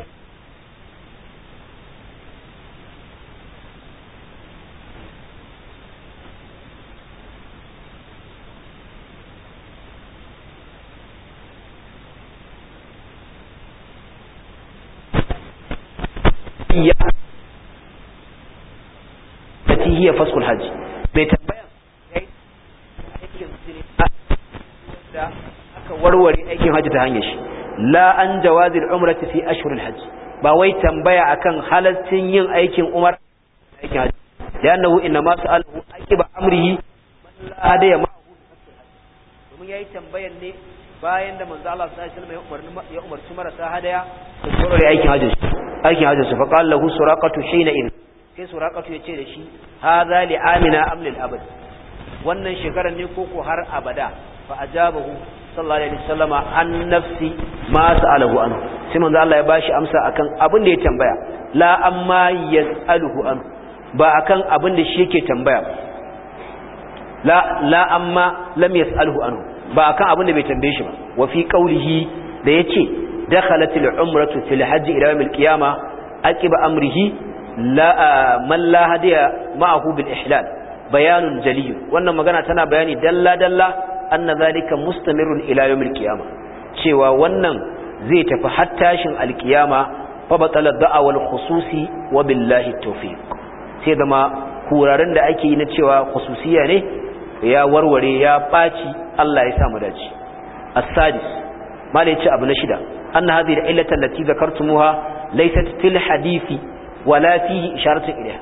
Speaker 1: التي هي فسخ الحج بيتبين aikin da aka warware aikin haji ta hanyar shi la an jawazil umrati fi ashhuril hajj ba wai tambaya akan halaccin yin aikin umar aikin haji liannahu inma sa'alahu aqiba amrihi man la hadiya ma'ahu domin yayi tambayan ne bayan da manzo Allah sallallahu alaihi wasallam ya umarci marasa hadaya su warware aikin haji aikin hajjin su faƙa lahu suraqatu shayna in sai suraqatu yace da shi hadha li amina am lil abad wannan shekaran ne koko har abada fa ajabahu sallallahu alaihi wasallama an nafsi ma sa'alahu anhu sai manzo Allah ya bashi amsa akan abin da ya tambaya la amma yas'aluhu anhu ba akan abin da shi yake tambaya la la amma lam yas'aluhu anhu ba akan abin da bai tambaye shi ba wa fi qawlihi da yace دخلت العمرة في الحج إلى يوم القيامة عقب أمره لا من لا هدي معه بالإحلال بيان جلي وأن مغانا تنا بياني دلا دلا أن ذلك مستمر إلى يوم القيامة شوى وأن زيت فحتى شن القيامة فبطل الدعوة والخصوص وبالله التوفيق سيدما كورارن da ake yi na cewa khususiya ne ya warware ya baci Allah ya samu dace as-sadis mala yace abu na shida أن هذه العلة التي ذكرتموها ليست في الحديث ولا فيه إشارة إليها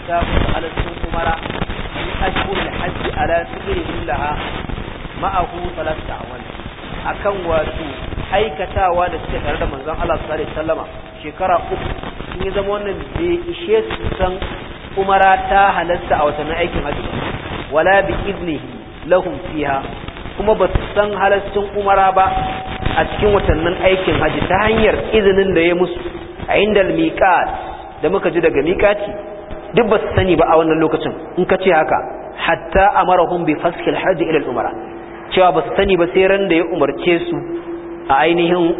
Speaker 1: wajabta musu halaccin umara fi ashhuril hajj ala fi'lihim laha ma'ahu thalathata awal akan wato aikatawa da suke tare da manzon Allah sallallahu alaihi wasallama shekara uku sun yi zama wannan bai ishe su san umara ta halatta a watannin aikin hajji ba wala bi iznihi lahum fiha kuma ba su san halaccin umara ba a cikin watannin aikin hajji ta hanyar izinin da ya musu a inda miqat da muka ji daga miqati duk ba su sani ba a wannan lokacin in ka ce haka hatta amarahum bi faskil hajji ila al-umara cewa ba su sani ba sai ran da ya umarce su a ainihin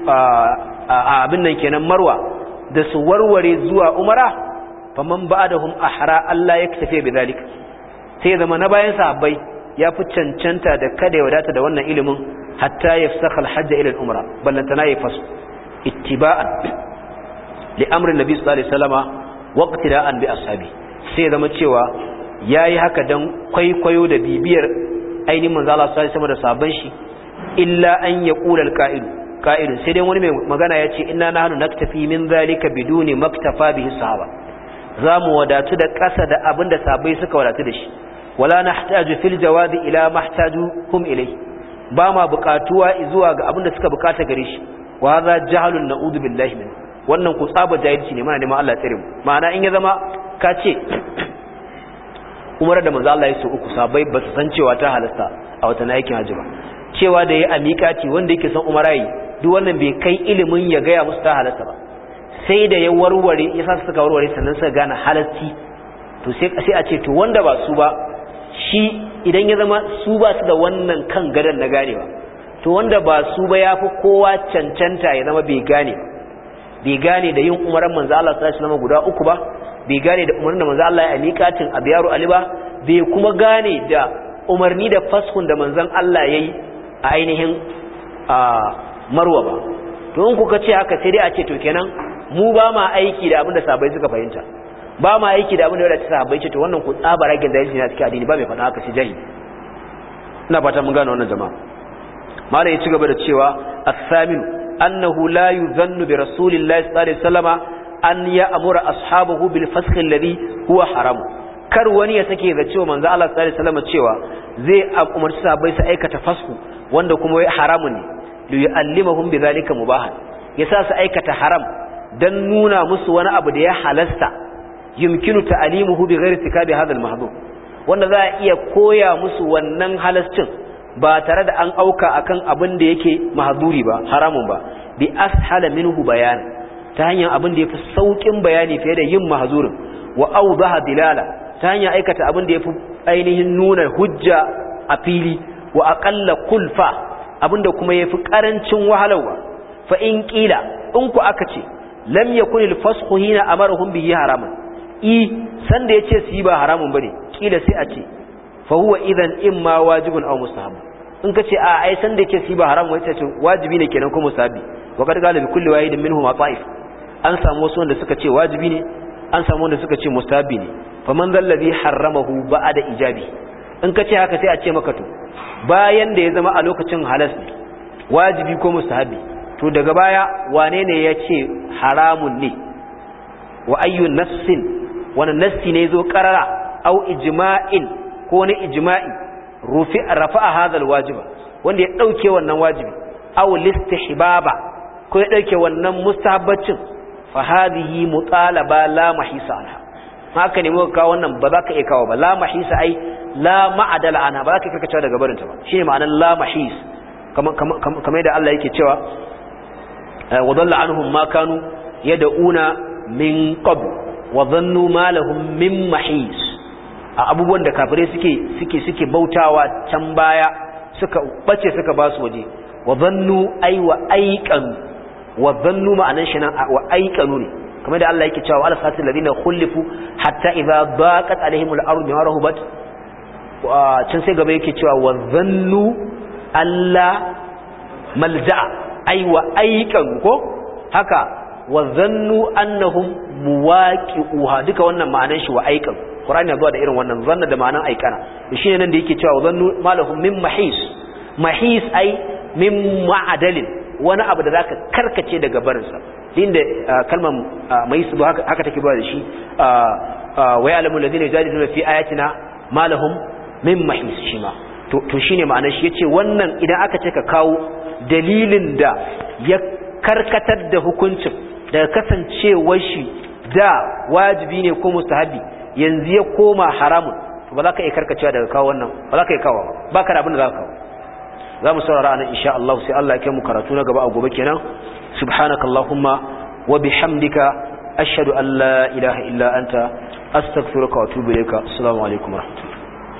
Speaker 1: abin nan kenan marwa da su warware zuwa umara faman ba'dahum ahra Allah ya tafi bi zalika sai zama na bayan sahabbai ya fi cancanta da kada ya wadata da wannan ilimin hatta yafsakha al-hajj ila al-umra ballantana ya fasu ittiba'an li amri nabi sallallahu alaihi wasallama waqtira'an bi ashabi sai zama cewa yayi haka dan kwaikwayo da bibiyar ainihin manzo Allah sallallahu alaihi wasallam da sahabban shi illa an yaqula al-qa'il qa'ilun sai dai wani mai magana yace inna nahnu naktafi min zalika biduni maktafa bihi sahaba zamu wadatu da kasa da abinda sahabbai suka wadatu da shi wala nahtaju fil jawabi ila mahtajuhum ilay ba ma buƙatuwa zuwa ga abinda suka bukata gare shi wa hadha jahlun na'udhu billahi min wannan ku tsaba jahilci ne muna neman Allah tsare mu ma'ana in ya zama ka ce umar da manzo Allah ya so uku sabai ba su san cewa ta halasta a wata aikin haji ba cewa da yayi amikati wanda yake san umara yi duk wannan bai kai ilimin ya ga ya musu ta halasta ba sai da ya warware ya sa suka warware sannan suka gane halasti to sai sai a ce to wanda ba su ba shi idan ya zama su ba su da wannan kan gadan na ganewa to wanda ba su ba yafi kowa cancanta ya zama bai gane bai gane da yin umaran manzo Allah sallallahu alaihi wasallam guda uku ba bai gane da umarnin da manzo Allah ya miƙatin abiyaru ali ba bai kuma gane da umarni da faskhun da manzon Allah yayi a ainihin a marwa ba to in kuka ce haka sai dai a ce to kenan mu ba ma aiki da abin da sahabbai suka fahimta ba ma aiki da abin da wadata sahabbai ce to wannan ku tsaba ragin da yake na cikin addini ba mai faɗa haka sai jahi ina fata mun gane wannan jama'a malai ya ci gaba da cewa as-saminu annahu la yuzannu bi rasulillahi sallallahu alaihi wasallama an ya amura ashabahu bil fasq alladhi huwa haram kar wani ya sake ga cewa manzo Allah sallallahu alaihi wasallam cewa zai umarci sahabbai su aikata fasku wanda kuma wai haramun ne li yu'allimuhum bidhalika mubahan yasa su aikata haram dan nuna musu wani abu da ya halasta yumkinu ta'limuhu bighairi tikabi hadha al-mahdhur wanda za a iya koya musu wannan halascin ba tare da an auka akan abin da yake mahduri ba haramun ba bi ashala minhu bayan ta hanyar abin da ya fi sauƙin bayani fiye da yin mahazurin wa auzaha dilala ta hanyar aikata abin da ya fi ainihin nuna hujja a fili wa aƙalla kulfa abin da kuma ya fi ƙarancin wahalarwa fa in ƙila in ku aka ce lam yakun al-fasqu hina amarahum bihi haraman i san da yace su yi ba haramun bane ƙila sai a ce fa huwa idan imma wajibun aw mustahab in ka ce a ai san da yake su yi ba haramun wai ce wajibi ne kenan ko mustahabi wa kad galibi kulli wahidin minhum ta'if an samu wasu wanda suka ce wajibi ne an samu wanda suka ce mustahabi ne faman zallazi harramahu ba'da ijabi in ka ce haka sai a ce maka to bayan da ya zama a lokacin halas ne wajibi ko mustahabi to daga baya wane ne ya ce haramun ne wa ayyu nafsin wani nassi ne zo karara au ijma'in ko wani ijma'i rufi rafa'a hadha alwajiba wanda ya dauke wannan wajibi aw listihbaba ko ya dauke wannan mustahabbacin fa hadhihi mutalaba la mahisa anha haka ne muka kawo wannan ba za ka iya kawo ba la mahisa ai la ma'adala anha ba za ka karkace daga barin ta ba shine ma'anar la mahis kamar kamar da Allah yake cewa wa dalla anhum ma kanu yad'una min qabl wa dhannu ma lahum min mahis a abubuwan da kafirai suke suke suke bautawa can baya suka bace suka basu waje wa dhannu ay wa aiqan wa dhannu ma'anan shi nan wa aiqanu ne kamar da Allah yake cewa ala satil ladina khulifu hatta idza daqat alaihimul ardu bima rahubat can sai gaba yake cewa wa dhannu alla malja'a ay wa aiqan ko haka wa dhannu annahum muwaqi'uha duka wannan ma'anan shi wa aiqan Qur'ani ya zuwa da irin wannan zanna da ma'anan aikana shine nan da yake cewa wa dhannu malahum min mahis mahis ay min ma'adalin wani abu da zaka karkace daga barinsa inda kalmar mai su haka haka take ba da shi wa ya'lamu alladhina yujadiluna fi ayatina ma lahum min mahis shima to to shine ma'anar shi yace wannan idan aka ce ka kawo dalilin da ya karkatar da hukuncin daga kasancewar shi da wajibi ne ko mustahabi yanzu ya koma haramun ba za ka iya karkacewa daga kawo wannan ba za ka iya kawo ba ka da abin da za ka kawo za mu saurara anan insha Allah sai Allah ya kai mu karatu na gaba a gobe kenan subhanakallahumma wa bihamdika ashhadu an la ilaha illa anta astaghfiruka wa atubu ilayka assalamu alaikum wa rahmatullahi